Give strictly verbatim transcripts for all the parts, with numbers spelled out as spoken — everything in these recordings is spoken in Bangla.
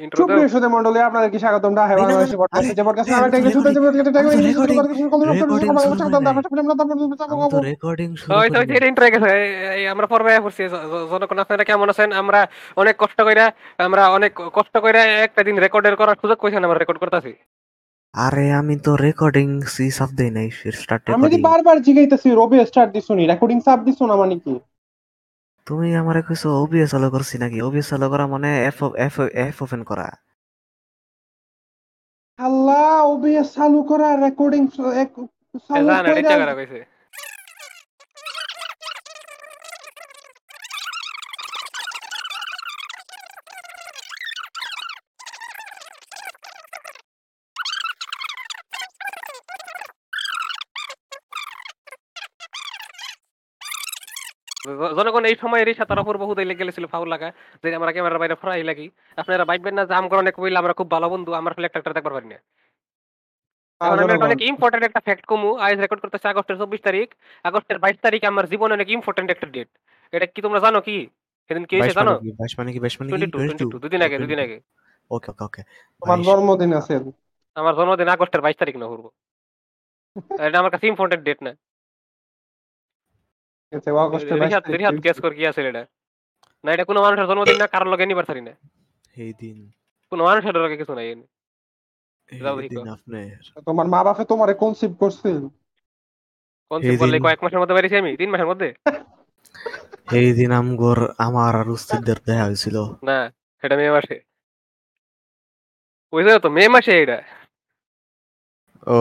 ইন্ট্রো দাও। সুপ্রিয় শ্রোতা মণ্ডলী, আপনাদেরকে স্বাগতম ঢাকায় আরে না, না, বাংলাদেশি আরে পডকাস্ট যে পডকাস্টে আমি আমরা তো টেকনিক শুনতে রেকর্ডিং আমি তো রেকর্ডিং রেকর্ডিং শুরু করি নাই আমি তো রেকর্ডিং শুরু ওই তো করি ওই নাই যে ইন্ট্রো গেছে। এই- এই আমরা পর্বে পড়ছি। জ- জ- জনগণ আপনারা কেমন আছেন? আমরা অনেক কষ্ট কইরা আমরা অনেক কষ্ট কইরা একটা দিন রেকর্ডের করার সুযোগ পাইছেন, আমরা রেকর্ড করতেছি। আরে আমি তো রেকর্ডিং সি সাব দেই নাই স্টার্ট আমি তো রেকর্ডিং বারবার জিগাইতেছি রবি স্টার্ট দিছুনি, রেকর্ডিং সাব দিছো না মানে কি? তুমি আমারে কইছো ওবিএস চালু করছি নাকি ওবিএস চালু করা মানে এফ এফ এফ ওপেন করা আল্লাহ, ওবিএস চালু করা, রেকর্ডিং এ চালু জান এটা কইরা। ইচ্ছা করা কইছে। জ- জনগণ এই সময় রিসা তারা পূর্ব হুদাই লেগে গেছিল ফাউল লাগা, যে আমরা ক্যামেরার বাইরে ফরাই লাগি। আপনারা ভাববেন না যে আম করণে কইলে আমরা খুব ভালো বন্ধু, আমরা খালি একটা একটা দেখবার পারি না। আহ, এখন আমি একটা জনগণ, অনেক ইম্পর্টেন্ট একটা ফ্যাক্ট কমু। আজ রেকর্ড করতেছে আগস্টের চব্বিশ তারিখ। আগস্টের বাইশ তারিখ আমার জীবনে অনেক ইম্পর্টেন্ট একটা ডেট। এটা কি তোমরা জানো কি? সেদিন কি হয়েছে বাইশ জানো? মানে কি বাইশ মানে কি বাইশ মানে কি twenty two twenty twenty two two দুদিন ও আগে টোয়েন্টি দুদিন টু আগে ওকে ওকে ওকে তোমার বাইশ জন্মদিন আছে। আমার জন্মদিন আগস্টের বাইশ তারিখ না পূর্ব। এটা আমার কাছে ইম্পর্টেন্ট ডেট না। আছে আগস্টের বাইশ রিহাত তারিখ রিহাত হইছে। গেস কর কি আছে এটা? না এটা কোনো মানুষের জন্মদিন না, কারোর লগে অ্যানিভার্সারি না। এই দিন কোনো মানুষের লগে কিছু নাই এনে। যাও এই দেখি দিন আপনার তোমার মা বাপে তোমারে কনসিভ করছিল। এই কনসেপ্ট দিন বললে কয়েক মাসের মধ্যে বেরিয়েছি আমি, তিন মাসের মধ্যে। এই দিন আমগর আমার আর উস্তাদের দেখা হয়েছিল না, সেটা মে মাসে। বুঝলে তো মে মাসে এটা। ও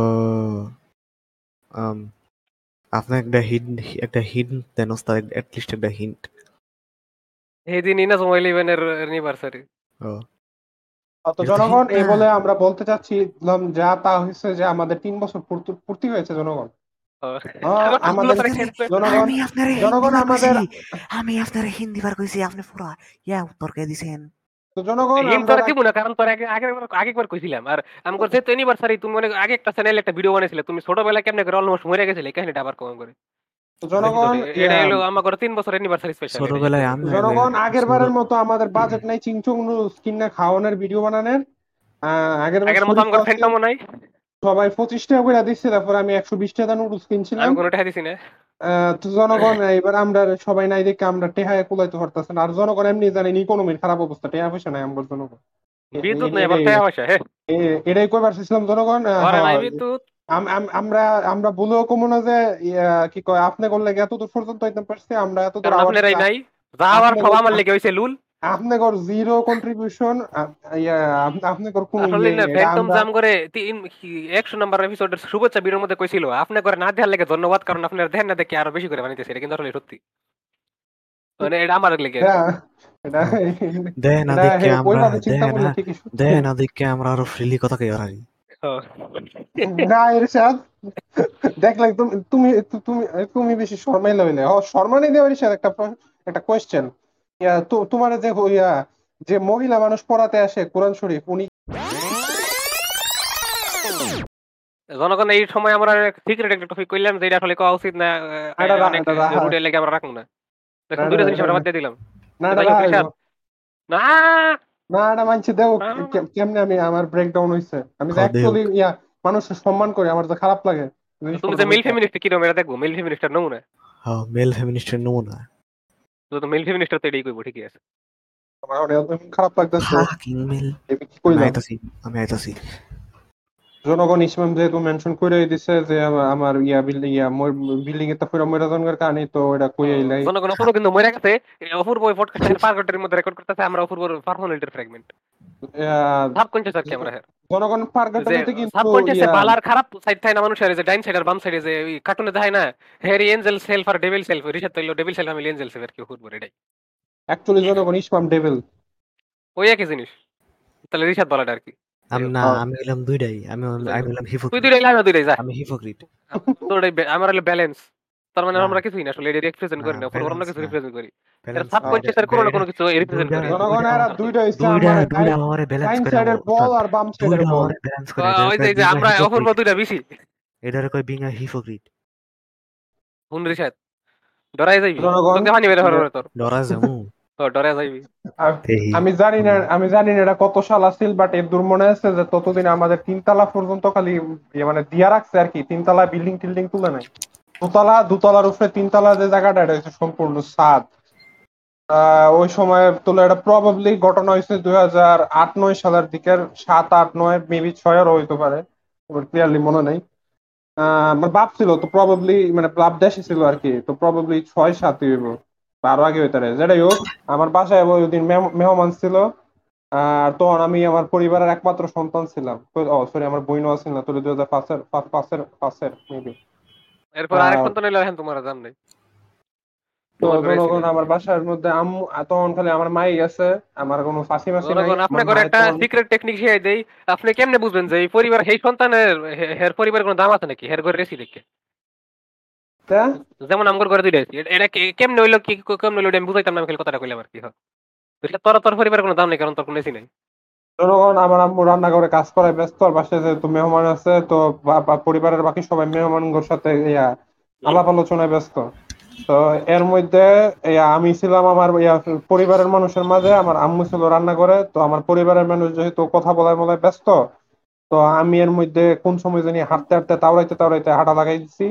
আম, আপনি একটা হিন্ট একটা হিন্ট দেন ওস্তাদ অ্যাটলিস্ট একটা হিন্ট এই দিন ইনাজ মোবাইল ইভেনের অ্যানিভার্সারি। ও অত এটা তো জনগণ, হিন্ট এই না বলে আমরা বলতে চাচ্ছিলাম যা তা হয়েছে যে আমাদের তিন বছর পূর্তি পূর্তি হয়েছে জনগণ। আহ, আমার তো ষোলো আমাদের তারিখ আপনারে শেষ হলো। জনগণ, আমি আপনারে হিন্দি জনগণ বার কইছি আমাদের, আমি আপনারে হিন্দি বার কইছি আপনি পুরা ইয়া উত্তর কে দিছেন তো জনগণ হিন্ট আমরা তোরা দিব না, কারণ তোর আগে আগে আগেবার কইছিলাম। আর আমি করছে তো অ্যানিভার্সারি, তুমি অনেক আগে একটা চ্যানেলে একটা ভিডিও বানাইছিলে, তুমি ছোটবেলায় কেমনে করে অলমোস্ট মরে গেছিলে, এই কাহিনীটা আবার কম করে। তো দেখি তো জনগণ এটা ইয়া, হলো আমার ঘরে তিন বছর অ্যানিভার্সারি স্পেশাল, এটা হিসেব ছোটবেলায় করো। আমি জনগণ আগের ছোট বারের মতো আমাদের বাজেট নাই চিংচং নুডলস কিনে খাওয়ানোর ভিডিও বানানোর। আহ, আগের বার আগের মতো শরীফ আমার আছে, ফ্যান্টমও নাই। সবাই পঁচিশ টাকা করে দিচ্ছে, তারপর আমি একশো বিশ টাকা নুডলস আমি কিনছিলাম। কোনো টাকা দিছি না। আহ, তো জনগণ এবার আমরা সবাই নাই দেখে আমরা টেহায় কুলাইতে পারতেছি না। আর জনগণ এমনি জানেন ইকোনমির খারাপ অবস্থা, টেহা পয়সা নাই আমার জনগণ। এ- বিদ্যুৎ এ- নেই আবার এটাই টাকা পয়সা, হ্যাঁ। এ- এটাই কইবার চাইছিলাম জনগণ। আহ, ঘরে নাই হয় বিদ্যুৎ। আম- আম- আমরা আমরা বলেও কমু না যে ইয়া, কি কয়, আপনি করলে এত দূর পর্যন্ত হইতে পারছি, আমরা এত দূর কারণ আওয়ার আপনারাই নাই, যা আবার আপনি সব আমার লেগে হয়েছে লুল। আপনি কর জিরো কন্ট্রিবিউশন, আপনি কর কোনো আসলে ইয়ে না, এটা ফ্যান্টম আমরা। জাম করে তিন একশো নাম্বার এপিসোডের শুভেচ্ছা বিয়ের মধ্যে কইছিল আপনি করে না দেওয়ার লেগে ধন্যবাদ, কারণ আপনার ধ্যান না দেখে আরো বেশি করে বানাইতেছে, এটা কিন্তু আসলে সত্যি। মানে এটা আমার লেগে আর এটা কি। এটা ও, দেয় না এটা দেখে হে, আমরা ওইভাবে চিন্তা দেয় না করলে ঠিকই সত্যি। দেয় না দেখে আমরা আরো ফ্রিলি কথা কই পারি হ্যাঁ। না এরশাদ, দেখলে তুমি তুমি তুমি তুমি বেশি শর্মাইলে হইলে ও শর্মানি দেওয়ার এরশাদ, একটা প্র- একটা কোয়েশ্চেন। ইয়া তো তোমার যে ইয়া, যে মহিলা মানুষ পড়াতে আসে কোরআন শরীফ, উনি জনগণ এই সময় আমরা সিক্রেট একটা টপিক কইলাম, যেটা আসলে কওয়া উচিত না। আহ, এটা রা- অনেক এটা রাহা, রুটের লেগে আমরা রাখবো না। না দেখুন এটা দুইটা জিনিস আমরা এটা- বাদ দিয়ে দিলাম। না তো এটা যাই হোক রাহা হইবো। রিশাদ। না না এটা মানছি দেও, কে- কেমনে আমি আমার ব্রেকডাউন হইছে, আমি হ যে দেউক অ্যাকচুয়ালি ইয়া মানুষের সম্মান করি, আমার যে খারাপ লাগে তুমি জিনিসপত্র যে মেল বুঝতে। ফেমিনিস্ট কিরকম এটা দেখবো, মেল ফেমিনিস্টার নমুনা। হ মেল ফেমিনিস্টের নমুনা তো মেল ফেমিনিস্টার তো এটাই কইবো, ঠিকই আছে। আমার অনেক খারাপ লাগতেছে। ফাকিং মেল আমি কি আমি কইলাম? আইতাছি আমি আইতাছি জনগণ ইসলাম যেহেতু মেনশন করে দিছে যে আমা- আমার ইয়া বিল্ডিং ইয়া বিল্ডিং এর পুরো ময়রাজনগর কাহিনী, তো এটা কই হুম, আইলাই। জনগণ অপূর্ব কিন্তু মরে গেছে। এই অপূর্ব ওই পডকাস্টের পাঁচ ঘন্টার মধ্যে রেকর্ড করতেছে, আমরা অপূর্ব পার্সোনালিটির ফ্র্যাগমেন্ট আহ, সাবকনসিয়াস আর কি আমরা, হ্যাঁ। জনগণ যে পার্গটারিতে কিন্তু সাবকনসিয়াসে ইয়া, বালার খারাপ সাইড থাকে না মানুষের, যে ডাইন সাইড আর বাম সাইডে যে ওই কার্টুনে দেখায় না, হ্যারি এঞ্জেল সেলফ আর ডেভিল সেলফ, রিসার্চ হইলো ডেভিল সেলফ, আমি এঞ্জেল সেলফ আর কি অপূর্ব, এটাই অ্যাকচুয়ালি জনগণ ইসমাম ডেভিল। ওই একই জিনিস। তাহলে রিসার্চ বলাটা আর কি। যাই আমি হোক, না হ্যাঁ, আমি হলাম দুইটাই আমি হলাম- যাই আমি হোক, হলাম তুই হিপোক্রিট দুইটাই আমি দুইটাই যা। আমি হিপোক্রিট তোর আমার হলো ব্যালেন্স। তার মানে না আমরা কিছুই না আসলে, এটা রিপ্রেজেন্ট না করি না, অপূর্ব আমরা ব্যালেন্স কিছু না রিপ্রেজেন্ট করি। এটা ব্যালেন্স না এটা সাবকনসিয়াসের কোনো না এটা কোনো কিছু রিপ্রেজেন্ট দুইটা করে। জনগণ দুইটা এরা দুইটা হইছে দুইটা আমার দুইটা হরে ব্যালেন্স ডাইন করে সাইডের বল উস্তাদ আর বাম সাইডের দুইটা বল। হরে ব্যালেন্স করে আহ, এটারে ওই যে কয় এই যে বিং আ আমরা অপূর্ব হিপোক্রিট দুইটা বেশি। এটারে কয় বিং আ হিপোক্রিট হুন রিসার্চ ডরাই যাইবি, জনগণ তোকে পানি বের হওয়ার তোর। ডরা যামু ও ডরে যাইবি। আ- দেহি আমি জানি না হুম। আমি জানি না এটা কত সাল আছিল, বাট এর দূর মনে আছে যে ততদিন আমাদের তিনতলা পর্যন্ত খালি ইয়ে মানে দিয়া রাখছে আর কি, তিনতলা বিল্ডিং টিল্ডিং তুলে নাই। দোতলা দোতলার উপরে তিনতলা যে জায়গাটা, এটা হচ্ছে সম্পূর্ণ ছাদ। আহ ওই সময় তোলা, এটা প্রবাবলি ঘটনা হয়েছে দুই হাজার আট নয় সালের দিকের, সাত আট নয় মেবি ছয়েরও হইতে পারে, ক্লিয়ারলি মনে নেই। আহ আমার বাপ ছিল তো প্রবাবলি, মানে বাপ দেশে ছিল আর কি, তো প্রবাবলি ছয় সাতই হইব বা আরো আগে হইতে পারে, যেটাই হোক। আমার বাসায় ওই দিন মেহ- মেহমান ছিল। আর তখন আমি আমার পরিবারের একমাত্র সন্তান ছিলাম। তো- ও সরি, আমার বোনও আছিল না, তোর দুই হাজার পাঁচের পাঁচ- পাঁচের পাঁচের মেবি। এরপর আরেক সন্তান হইলো, এখন তোমার জান নাই, তো তোমার ঘরে ছিল। জনগণ আমার বাসার মধ্যে আম্মু, তখন খালি আমার মাই আছে, আমার কোনো ফাঁসি মাসি নাই, জনগণ আমার আপনার ঘরে মায়ের একটা তখন। সিক্রেট টেকনিক শিখাই দেই। আপনি কেমনে বুঝবেন যে এই পরিবার সেই সন্তানের হে- হের পরিবারের কোনো দাম আছে নাকি, হের ঘরে রেসি দেখে? তা যেমন আমার ঘরে দুইটা রেসি, এটা কে- কেমনে হইলো, কি কেমনে হইলো, এটা আমি বুঝাইতাম না, আমি খালি কথাটা কইলাম আর কি। হয় বুঝলে, তোর তোর পরিবারের কোনো দাম নেই, কারণ তোর কোনো রেসি নাই। জনগণ আমার আম্মু রান্না করে কাজ করায় ব্যস্ত, আর বাসায় যেহেতু মেহমান আছে, তো বা- বা পরিবারের বাকি সবাই মেহমানগুলোর সাথে ইয়া আলাপ আলোচনায় ব্যস্ত। তো এর মধ্যে ইয়া আমি ছিলাম আমার ইয়া পরিবারের মানুষের মাঝে, আমার আম্মু ছিল রান্না করে, তো আমার পরিবারের মানুষ যেহেতু কথা বলায় বলায় ব্যস্ত, তো আমি এর মধ্যে কোন সময় জানি হাঁটতে হাঁটতে তাওড়াইতে তাওড়াইতে হাঁটা লাগাই দিছি।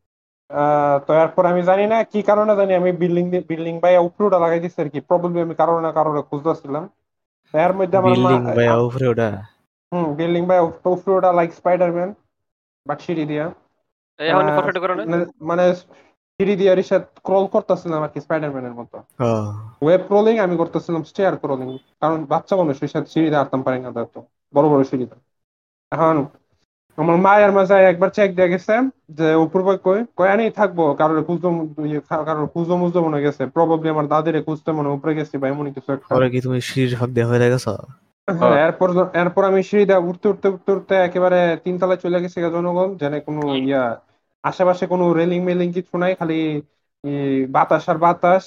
আহ তো এরপর আমি জানি না কি কারণে জানি আমি বিল্ডিং বিল্ডিং বাই উপরে লাগাই দিছি আর কি, প্রবলেম আমি কারণে না কারণে খুঁজতেছিলাম। এর মধ্যে আমার মা, বিল্ডিং ভাই উপরে ওটা। হুম বিল্ডিং বাই উপরে লাইক স্পাইডারম্যান, বাট সিঁড়ি দিয়া। এই এখন আহ, ফটো করে না। মানে মানে সিঁড়ি দিয়ে রিসেট ক্রল করতেছিলাম আর কি, স্পাইডারম্যানের মতো। ও ওয়েব ক্রলিং আমি করতেছিলাম, স্টেয়ার ক্রলিং, কারণ বাচ্চা মানুষ রিসেট সিঁড়িতে হাঁটতাম পারি না, তো বড় বড় সিঁড়িতে। এখন আমার মায়ের মাঝে একবার চেক দিয়ে গেছে যে উপর বই কই কই আনি থাকবো, কারোর খুঁজতে ইয়ে, কারোর খুঁজো মুজো মনে গেছে, প্রবাবলি আমার দাদিরে খুঁজতে মনে উপরে গেছি বা এমনই কিছু একটা। পরে কি তুমি সিঁড়ির ফাঁক দিয়ে হয়ে গেছো? হ্যাঁ, এরপর এরপর আমি সিঁড়ি দিয়ে উঠতে উঠতে উঠতে উঠতে একেবারে তিনতলায় চলে গেছি গা জনগণ, যেন কোনো ইয়া আশেপাশে কোনো রেলিং মেলিং কিছু নাই, খালি ই, বাতাস আর বাতাস।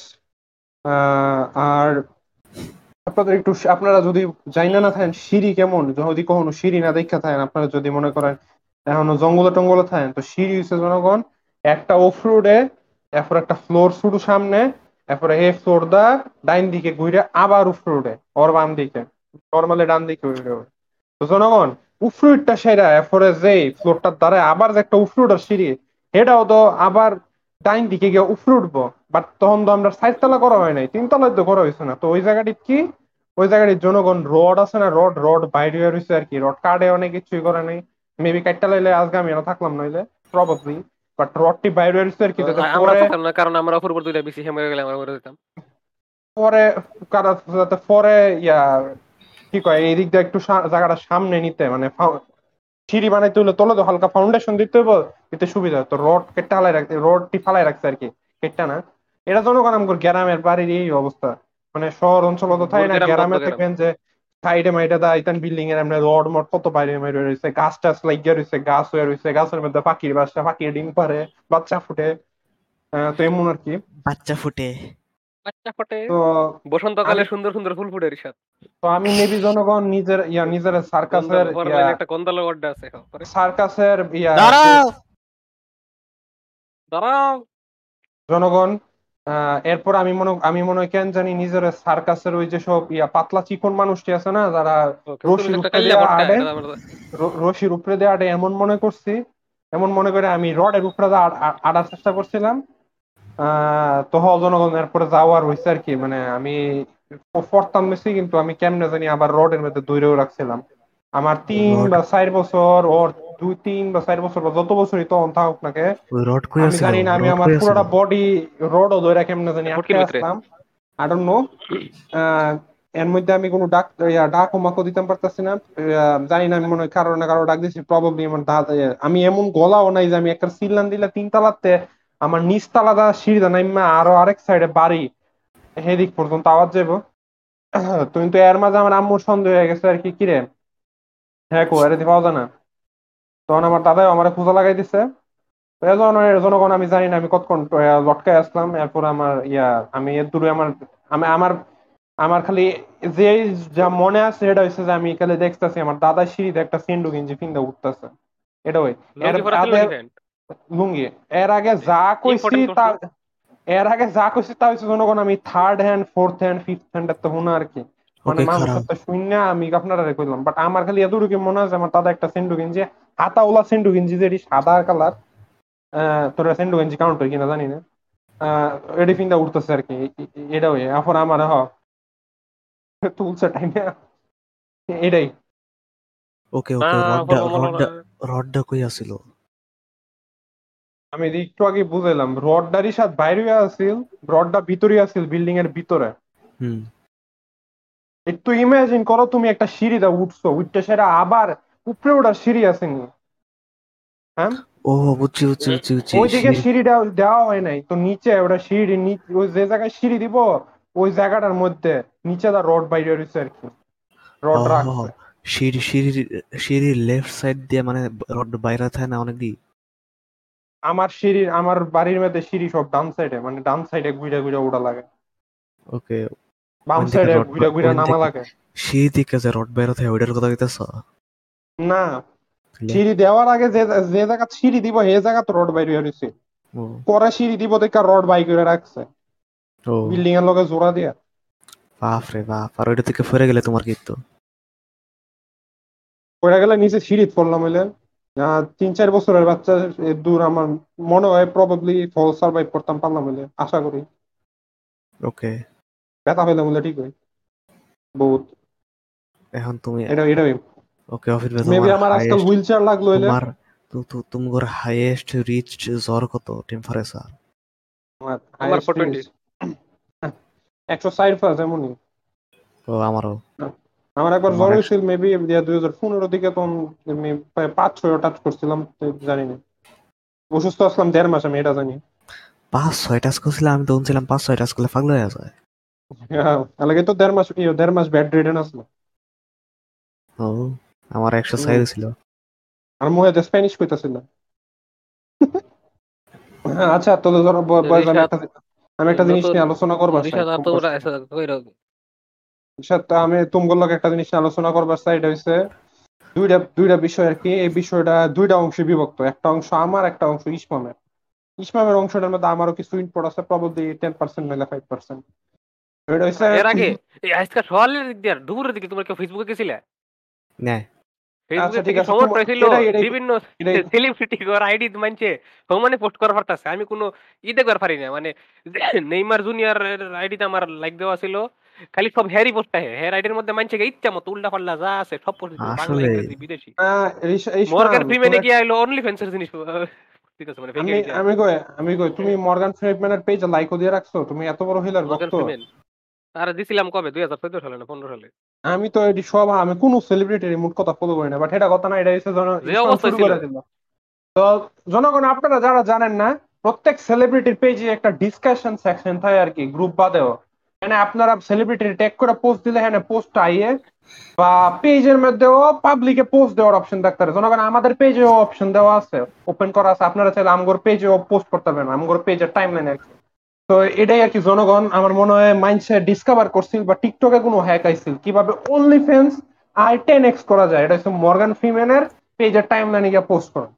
আহ, আর আপনাদের একটু, আপনারা যদি জাইনা না থাকেন সিঁড়ি কেমন, যদি কখনো সিঁড়ি না দেখা থাকেন, আপনারা যদি মনে করেন এখনো জঙ্গলে টঙ্গলে থাকেন, তো সিঁড়ি হচ্ছে জনগণ একটা অফ রোডে, এরপর একটা ফ্লোর শুরু সামনে, এরপরে এই ফ্লোর দা ডাইন দিকে ঘুরে আবার উফ রোডে ওর বাম দিকে, নর্মালি ডান দিকে ঘুরে। তো জনগণ উফরুটটা সেরা, এরপরে যে ফ্লোরটার দ্বারা আবার যে একটা উফরুটের সিঁড়ি, এটাও তো আবার ডাইন দিকে গিয়ে উফরে উঠবো। বাট তখন তো আমরা সাইড তলা করা হয় নাই, তিন তলায় তো করা হয়েছে না, তো ওই জায়গাটি কি, ওই জায়গাটির জনগণ রড আছে না, রড রড বাইরে হয়ে রয়েছে আর কি, রড কাটে অনেক কিছুই করে নাই। মেবি কাটটা লাইলে আজকে আমি এনে থাকলাম নইলে, প্রবাবলি। বাট রডটি বাইরে হয়ে রয়েছে আর কি, যাতে আমরা পরে থাকতাম না, কারণ আমরা অপর উপর দুইটা বেশি হেমে গেলে আমরা ঘরে যেতাম। পরে কারা যাতে পরে ইয়া কি কয় এই দিক দিয়ে একটু সা- জায়গাটা সামনে নিতে, মানে ফাউ- সিঁড়ি বানাইতে হলে তলে তো হালকা ফাউন্ডেশন দিতে হবে, এতে সুবিধা, তো রড কেটে হালাই রাখছে, রডটি ফালাই রাখছে আর কি, কেটটা না। এটা জনগণ আমাদের গ্রামের বাড়ির এই অবস্থা, মানে শহর অঞ্চল তো তাই ভোর না, গেরাম গদ্দ গ্রামে গেরাম। দেখবেন যে সাইডে মাইডে দা ইতান বিল্ডিং এর এমনি রড মড কত বাইরে মাইরে রয়েছে, গাছ টাছ লাগিয়ে রয়েছে, গাছ হয়ে রয়েছে, গাছের মধ্যে পাখির বাসা, পাখির ডিম পারে, বাচ্চা ফুটে। আহ, তো এমন আর কি। বাচ্চা ফুটে। বাচ্চা ফোটে, তো বসন্তকালে আমি সুন্দর সুন্দর ফুল ফুটে রিসাদ। তো আমি মেবি জনগণ নিজের ইয়া নিজের গন্ধালো, সার্কাসের পরের ইয়া লাইনে একটা গন্ধালো ওয়ার্ড আছে। হ্যাঁ, পরে সার্কাসের ইয়া যে দাঁড়াও। দাঁড়াও। জনগণ, আহ এরপর আমি মনে আমি মনে হয় কেন জানি নিজের সার্কাসের ওই যে সব ইয়া পাতলা চিকন মানুষটি আছে না, যারা ও, কিন্তু তুমি রশির তো একটা উপরে কাল্লা দেয়া বটকা, আড়ে, এটা আমার। র- রশির উপরে দেয়া আড়ে এমন মনে করছি, এমন মনে করে আমি রডের উপরে দা আড়- আড়- আড়ার চেষ্টা করছিলাম। আহ তো হ জনগণ এরপরে যাওয়ার হয়েছে আর কি, মানে আমি পড়তাম বেশি, কিন্তু আমি কেমনে জানি আবার রডের মধ্যে দৌড়েও রাখছিলাম। আমার তিন রড বা চার বছর ওর দুই তিন বা চার বছর বা যত বছরই তখন থাকুক না কে, ওই রড কই আমি আছিল? জানি না আমি রড আমার কই আছিল? পুরোটা বডি রডও ধরে কেমনে জানি আটকে ফুটকির ভিতরে। আসলাম। I don't know. এর মধ্যে আমি কোনো ডাক ইয়া, ডাক হোমাকও দিতাম পারতাছি না। আহ, জানি না, আমি মনে হয় কারো না কারো ডাক দিছি, প্রবাবলি আমার দাদা। আমি এমন গলাও নাই যে আমি একটা সিললাম দিলে তিন তালাতে, আমার নিচ তালাটা সিঁড়িটা নাইমা আরো আরেক সাইডে বাড়ি সেদিক পর্যন্ত আওয়াজ যাইব। তো কিন্তু এর মাঝে আমার আম্মুর সন্দেহ হয়ে গেছে আর কি, কিরে হ্যাঁ কো এর পাওয়া যায় না। তখন আমার দাদাও আমার খোঁজা লাগাই দিছে। তো এই জন্য- জনগণ আমি জানি না আমি কতক্ষণ আহ, লটকায় আসলাম, এরপর আমার ইয়া আমি এর দূরে আমার আমি আমার আমার খালি যে যা মনে আছে সেটা হচ্ছে যে আমি খালি দেখতেছি আমার দাদা সিঁড়িতে একটা সেন্ডু গেঞ্জি পিন্দা উঠতেছে, এটা ওই। এর লুঙ্গি পরা ছিল আগে নাকি প্যান্ট? লুঙ্গি, এর আগে যা কইছি ইম্পর্টেন্ট তা প্রশ্ন। এর আগে যা কইছি তা হচ্ছে জনগণ আমি third hand fourth hand fifth hand তো শুনা আর কি, মানে ওকে, মানুষের খারাপ। তো শূন্য আমি আপনারা কইলাম, বাট আমার খালি এতটুকু মনে আছে আমার দাদা একটা সেন্ডু গেঞ্জি, হাতাওলা সেন্ডু গেঞ্জি যেটি সাদা কালার, আহ তোর সেন্ডু গেঞ্জি কাউন্ট হয় কিনা জানি না, আহ এডি ফিন্দা উঠতেছে আর কি, এ- এ- এটা হয়ে এখন আমার হ তুলছে টাইম এটাই। ওকে, না ওকে, রডটা বলবো মনে রডটা রডটা কই আছিল? আমি যে একটু আগে বুঝাইলাম রডটারই সাথে বাইরে আছিল, রডটা ভিতরে আছিল বিল্ডিং এর ভিতরে। হুম। একটু ইমাজিন করো তুমি একটা সিঁড়ি দা উঠছো, উঠতে সেটা আবার উপরে ওঠার সিঁড়ি আছে নি, হ্যাঁ ও, বুঝছি, বুঝছি, বুঝছি, বুঝছি, ওইদিকে সিঁড়ি। সিঁড়িটা দেওয়া হয় নাই তো, নিচে ওটা সিঁড়ি নি- ওই যে জায়গায় সিঁড়ি দিব ওই জায়গাটার মধ্যে নিচে দা রড বাইরে রয়েছে আর কি, হ রড হ হ। রাখছে। সিঁড়ি সিঁড়ির সিঁড়ির লেফট সাইড দিয়ে মানে রড বাইরে থাকে না অনেক দিক। আমার সিঁড়ি আমার বাড়ির মধ্যে সিঁড়ি সব ডান সাইডে, মানে ডান সাইডে ঘুরে ঘুরে ওঠা লাগে, ওকে। বাম ওইন থেকে সাইডে রড, ঘুরে ঘুরে ওইন নামা থেকে লাগে। সিঁড়ি থেকে যে রড বাইরে থাকে ওইটার কথা কইতেছ? না, তাহলে? সিঁড়ি দেওয়ার আগে যে যে জায়গা সিঁড়ি দিব সেই জায়গা তো রড বাইরে রয়েছে, ও। পরে সিঁড়ি দিব দেখা রড বাই করে রাখছে ও, বিল্ডিং এর লগে জোড়া দিয়া। বাপ রে বাপ! আর ওইটা থেকে ফিরে গেলে তোমার কি তো? পড়ে গেলে নিচে সিঁড়ি পড়লাম হইলে, আহ, তিন চার বছরের বাচ্চা এ দূর আমার মনে হয় প্রবাবলি ফল সার্ভাইভ করতাম পারলাম হইলে, আশা করি। ওকে। ব্যথা পেলাম হইলে ঠিক হয় বহুত, এখন তুমি, এটা এটাই। ওকে, অফিস মেবি তোমার আমার আজকাল হাইয়েস্ট, হুইল চেয়ার লাগলো হইলে তোমার তো তো তোমার হাইয়েস্ট রিচড জ্বর কত টেম্পারেচার? আমার আমার হাইয়েস্ট ফোর টোয়েন্টি। একশো ষাট পাঁচ এমনই। ও, আমারও। আমার একবার আমার জ্বর একশো। হয়েছিল মেবি দুই হাজার পনেরো দিকে, তখন আমি প্রায় পাঁচ ছয় টাচ করছিলাম তো জানি না, অসুস্থ আসলাম দেড় মাস আমি এটা জানি। পাঁচ ছয় টাচ করছিলাম, আমি তো শুনছিলাম পাঁচ ছয় টাচ করলে পাগল হয়ে যায়। হ্যাঁ, লাগে তো দেড় মাস ইয়ে, দেড় মাস বেড রিডেন আসলো। ও, আমার একশো ছয় হম, ছিল। আর মুহে স্প্যানিশ কইতাছিল। হ্যাঁ, আচ্ছা তাহলে ধরো বয়স, আমি রিশাদ একটা আমি একটা জিনিস নতুন নিয়ে আলোচনা করবার চাই রিশাদ আর তোমার তোমরা সাথে। এসে কইরো। সাথে আমি তোমার লগে একটা জিনিস নিয়ে আলোচনা করবার চাই, এটা হচ্ছে দুইটা দুইটা বিষয় আর কি, এই বিষয়টা দুইটা অংশে বিভক্ত, একটা অংশ আমার, একটা অংশ ইসমামের। ইসমামের অংশটার মধ্যে আমারও কিছু ইনপুট আছে, প্রবাবলি টেন পার্সেন্ট নাহলে ফাইভ পার্সেন্ট। এটা হচ্ছে, এর আগে এই আজকে সকালের দিক দিয়ে আর দুপুরের দিকে তোমরা কেউ ফেসবুকে গেছিলে? না। আচ্ছা ফেসবুকে ঠিক থেকে আছে সমস্যা তোমার, হয়েছিল এটাই এটাই বিভিন্ন এটাই সেলিব্রিটি কর আইডি মানছে সমানে পোস্ট করা পারতাছে, আমি কোনো ইতে করা পারি না মানে নেইমার জুনিয়র আইডিতে আমার লাইক দেওয়া ছিল, খালি সব হেয়ারই পোস্ট আহে, হেয়ার আইডির মধ্যে মানছে ইচ্ছা মতো উল্টা পাল্লা যা আছে সব পোস্ট দিতেছে, বাংলা আসলে ইংরেজি বিদেশি। আহ, ইস- মর্গান ইসমাম ফ্রিম্যানে তোমার, গিয়ে আইলো অনলি ফ্যান্সের জিনিস দিতেছে, মানে ফেক আমি আইডি দিয়া। আমি কই আমি কই তুমি মর্গান ফ্রিডম্যানের পেজে লাইকও দিয়ে রাখছো, তুমি এত বড় হিলার মর্গান ভক্ত। ফ্রিম্যান আর দিছিলাম কবে দুই হাজার চোদ্দ সালে না পনেরো সালে, আমি তো এটি সব, আমি কোনো সেলিব্রিটির মুড কথা ফলো করি না, বাট এটা কথা না, এটা হচ্ছে জন যে ইসমাম অবস্থা শুরু ছিল। করে দিল। তো জনগণ আপনারা যারা জানেন না, প্রত্যেক সেলিব্রিটির পেজে একটা ডিসকাশন সেকশন থাকে আর কি, গ্রুপ বাদেও, মানে আপনারা সেলিব্রিটি ট্যাগ করে পোস্ট দিলে হ্যাঁ পোস্ট আইয়ে, বা পেজের মধ্যেও পাবলিকে পোস্ট দেওয়ার অপশন থাকতে পারে, জনগণ আমাদের পেজেও অপশন দেওয়া আছে, ওপেন করা আছে, আপনারা চাইলে আমগোর পেজেও পোস্ট করতে পারবেন, আমগোর পেজের টাইম লাইনে আর কি। তো এটাই আর কি জনগণ আমার মনে হয় মাইন্ডসেট ডিসকভার করছিল, বা টিকটকে কোনো হ্যাক আইছিল কিভাবে অনলি ফ্যান্স আর টেন এক্স করা যায়, এটা হচ্ছে মর্গান ফ্রিম্যানের পেজের টাইম লাইনে গিয়ে পোস্ট করা।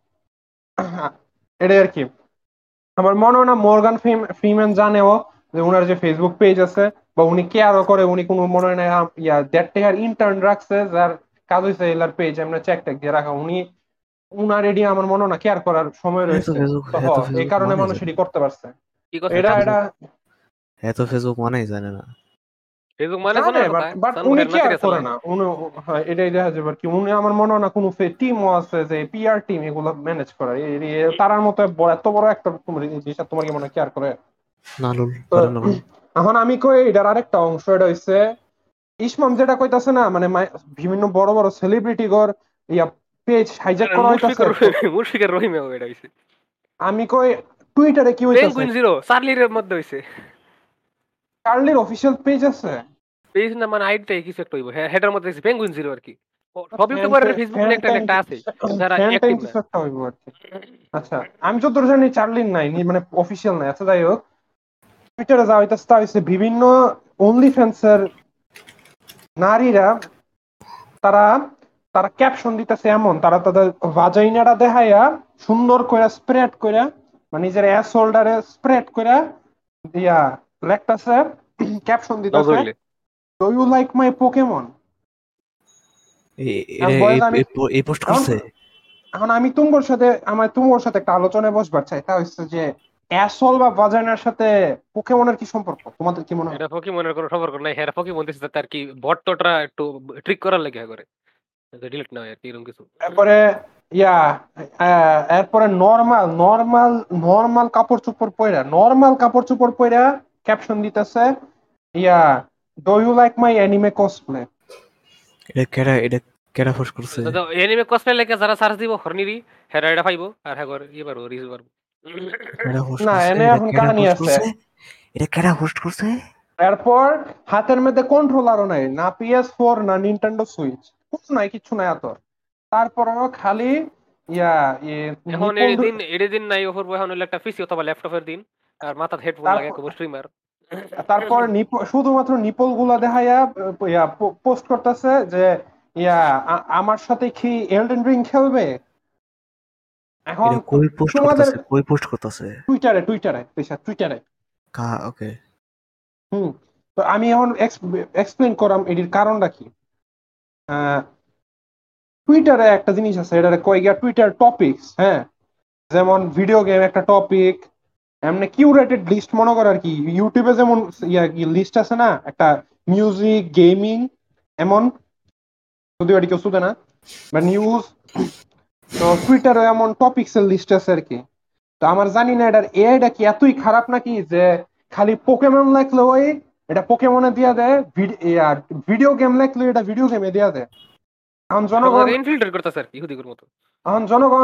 এটাই আর কি, আমার মনে হয় না মর্গান ফ্রিম্যান জানেও যে উনার যে ফেসবুক পেজ আছে, বা উনি কেয়ারও করে, উনি কোনো মনে হয় না আম, ইয়া দেড় টাকার ইন্টার্ন রাখছে যার কাজ হয়েছে এলার পেজ এমনি চেক টেক দিয়ে রাখা, উনি উনার এডি আমার মনে হয় না কেয়ার করার সময় হ্যাঁ তো রয়েছে। ফেসবুক, তো হ হ্যাঁ তো এই ফেসবুক কারণে মানে মানুষ জানে এটি না। করতে পারছে। কি কথা এটা হ্যাঁ তো এটা ফেসবুক, হ্যাঁ তো ফেসবুক মানেই জানে না। ফেসবুক মানে জানে, জানার কথা, বাট বাট সান উনি ভাইয়ের কেয়ার নাতিরে করে চালায়। না উনি, হ্যাঁ এটাই দেখা যাবে আর কি, উনি আমার মনে হয় না কোনো টিমও আছে যে পিআর টিম এগুলো ম্যানেজ করে, এই- এই- তারার মতো বড়- এত বড় একটা তোমার জিনিস তোমার কি মনে হয় কেয়ার করে? নালুল তো করে নালুল। এখন আমি কই এটার আরেকটা অংশ, এটা হচ্ছে ইসমাম যেটা কইতাছে না, মানে মাই- বিভিন্ন বড় বড় সেলিব্রিটি গর ইয়া পেজ হাইজ্যাক করা হইতাছে মুশফিকুর তো, মুশফিকের রহিমে এটা হইছে, আমি কই টুইটারে কি হইতাছে, পেঙ্গুইন জিরো চার্লির মধ্যে হইছে। চার্লির অফিসিয়াল পেজ আছে, পেজ না মানে আইডিটাই কিছু একটা হইব, হ্যাঁ হেটার মধ্যে হইছে পেঙ্গুইন জিরো আর কি। ও, সব ফ্যান ইউটিউবারের ফেসবুক ফ্যান একটা না ট্যান একটা আছে যারা ফ্যান ট্যান অ্যাক্টিভ না। কিছু একটা হইব আর কি। আচ্ছা, আমি যতদূর জানি চার্লির নাই, নি- মানে অফিসিয়াল নাই, আচ্ছা যাই হোক, টুইটারে যা হইতাছে তা হইছে বিভিন্ন অনলি ফ্যান্সের নারীরা, তারা তারা ক্যাপশন দিতেছে এমন, তারা তাদের ভাজাইনাটা দেখাইয়া সুন্দর করে স্প্রেড করে, মানে নিজের অ্যাস হোল্ডারে স্প্রেড করে দিয়া লেখতাছে ক্যাপশন দিতেছে নজরুলে do you like my Pokemon. এ- এখন এটা বয়স এই আমি এই পো- এই পোস্ট এখন করছে। এখন আমি তুমগোর সাথে আমার তুমগোর সাথে একটা আলোচনায় বসবার চাই, তা হচ্ছে যে অ্যাসল বা ভাজাইনার সাথে পোকেমনের কি সম্পর্ক, তোমাদের কি মনে হয়? এটা পকিমনের কোনো সম্পর্ক নাই, হ্যাঁ পকিমন দিচ্ছে তার কি বট্টটা একটু ট্রিক করার লাগে করে ডিলিট না হয় আর কি এরকম কিছু। তারপরে ইয়া আহ, এরপরে নর্মাল নর্মাল নর্মাল কাপড় চোপড় পইরা নর্মাল কাপড় চোপড় পইরা ক্যাপশন দিতেছে ইয়া do you like my anime cosplay. এটা কেডা এটা কেডা পোস্ট করছে? তো এনিমে কসপ্লে লাগে যারা সার্চ দিব হরনিরি হেরা এটা পাইবো আর হ্যাঁ করে ইয়ে পারবো রিচ পারবো। কেডা পোস্ট না করছে? এনে এটা এখন কেডা কাহিনী পোস্ট আছে। করছে? এটা কেডা পোস্ট করছে? এরপর হাতের মধ্যে কন্ট্রোলারও নাই, না পি এস ফোর না নিনটেন্ডো সুইচ, কিছু নাই, কিচ্ছু নাই এত। তারপরেও খালি ইয়া ইয়ে এখন নিপল এই দু- দিন এর দিন নাই ওপর এখন হলো একটা পিসি অথবা ল্যাপটপের দিন আর মাথার হেডফোন লাগে তারপর খুব স্ট্রিমার। তারপর নিপ- শুধুমাত্র নিপল গুলা দেখাইয়া আহ, ইয়া পোস্ট করতেছে যে ইয়া আ- আমার সাথে কি এলডেন রিং খেলবে। এখন এটা কই পোস্ট তোমাদের করতেছে? কই পোস্ট করতেছে? টুইটারে টুইটারে টুইটারে কা ওকে। হুম। তো আমি এখন এক্সপ্লেন করাম এটির কারণটা কি। আহ, টুইটারে একটা জিনিস আছে, এটা কয় গিয়া টুইটার টপিকস, হ্যাঁ, যেমন ভিডিও গেম একটা টপিক, এমনি কিউরেটেড লিস্ট মনে করো আর কি। ইউটিউবে যেমন ইয়া লিস্ট আছে না একটা, মিউজিক গেমিং এমন, যদিও এটি কেউ শুধু না, বা নিউজ, তো টুইটারে এমন টপিক্স এর লিস্ট আছে আর কি। তো আমার জানি না এটার এআইটা কি এতই খারাপ নাকি যে খালি পোকেমন লেখলে ওই এটা পোকেমনে দিয়া দেয়, ভিডিও গেম লেখলে এটা ভিডিও গেমে দিয়া দেয়। এখন সব জনগণ জায়গায় ইনফিল্ট্রেট করতেছে আর কি ইহুদিগুর মতো। এখন জনগণ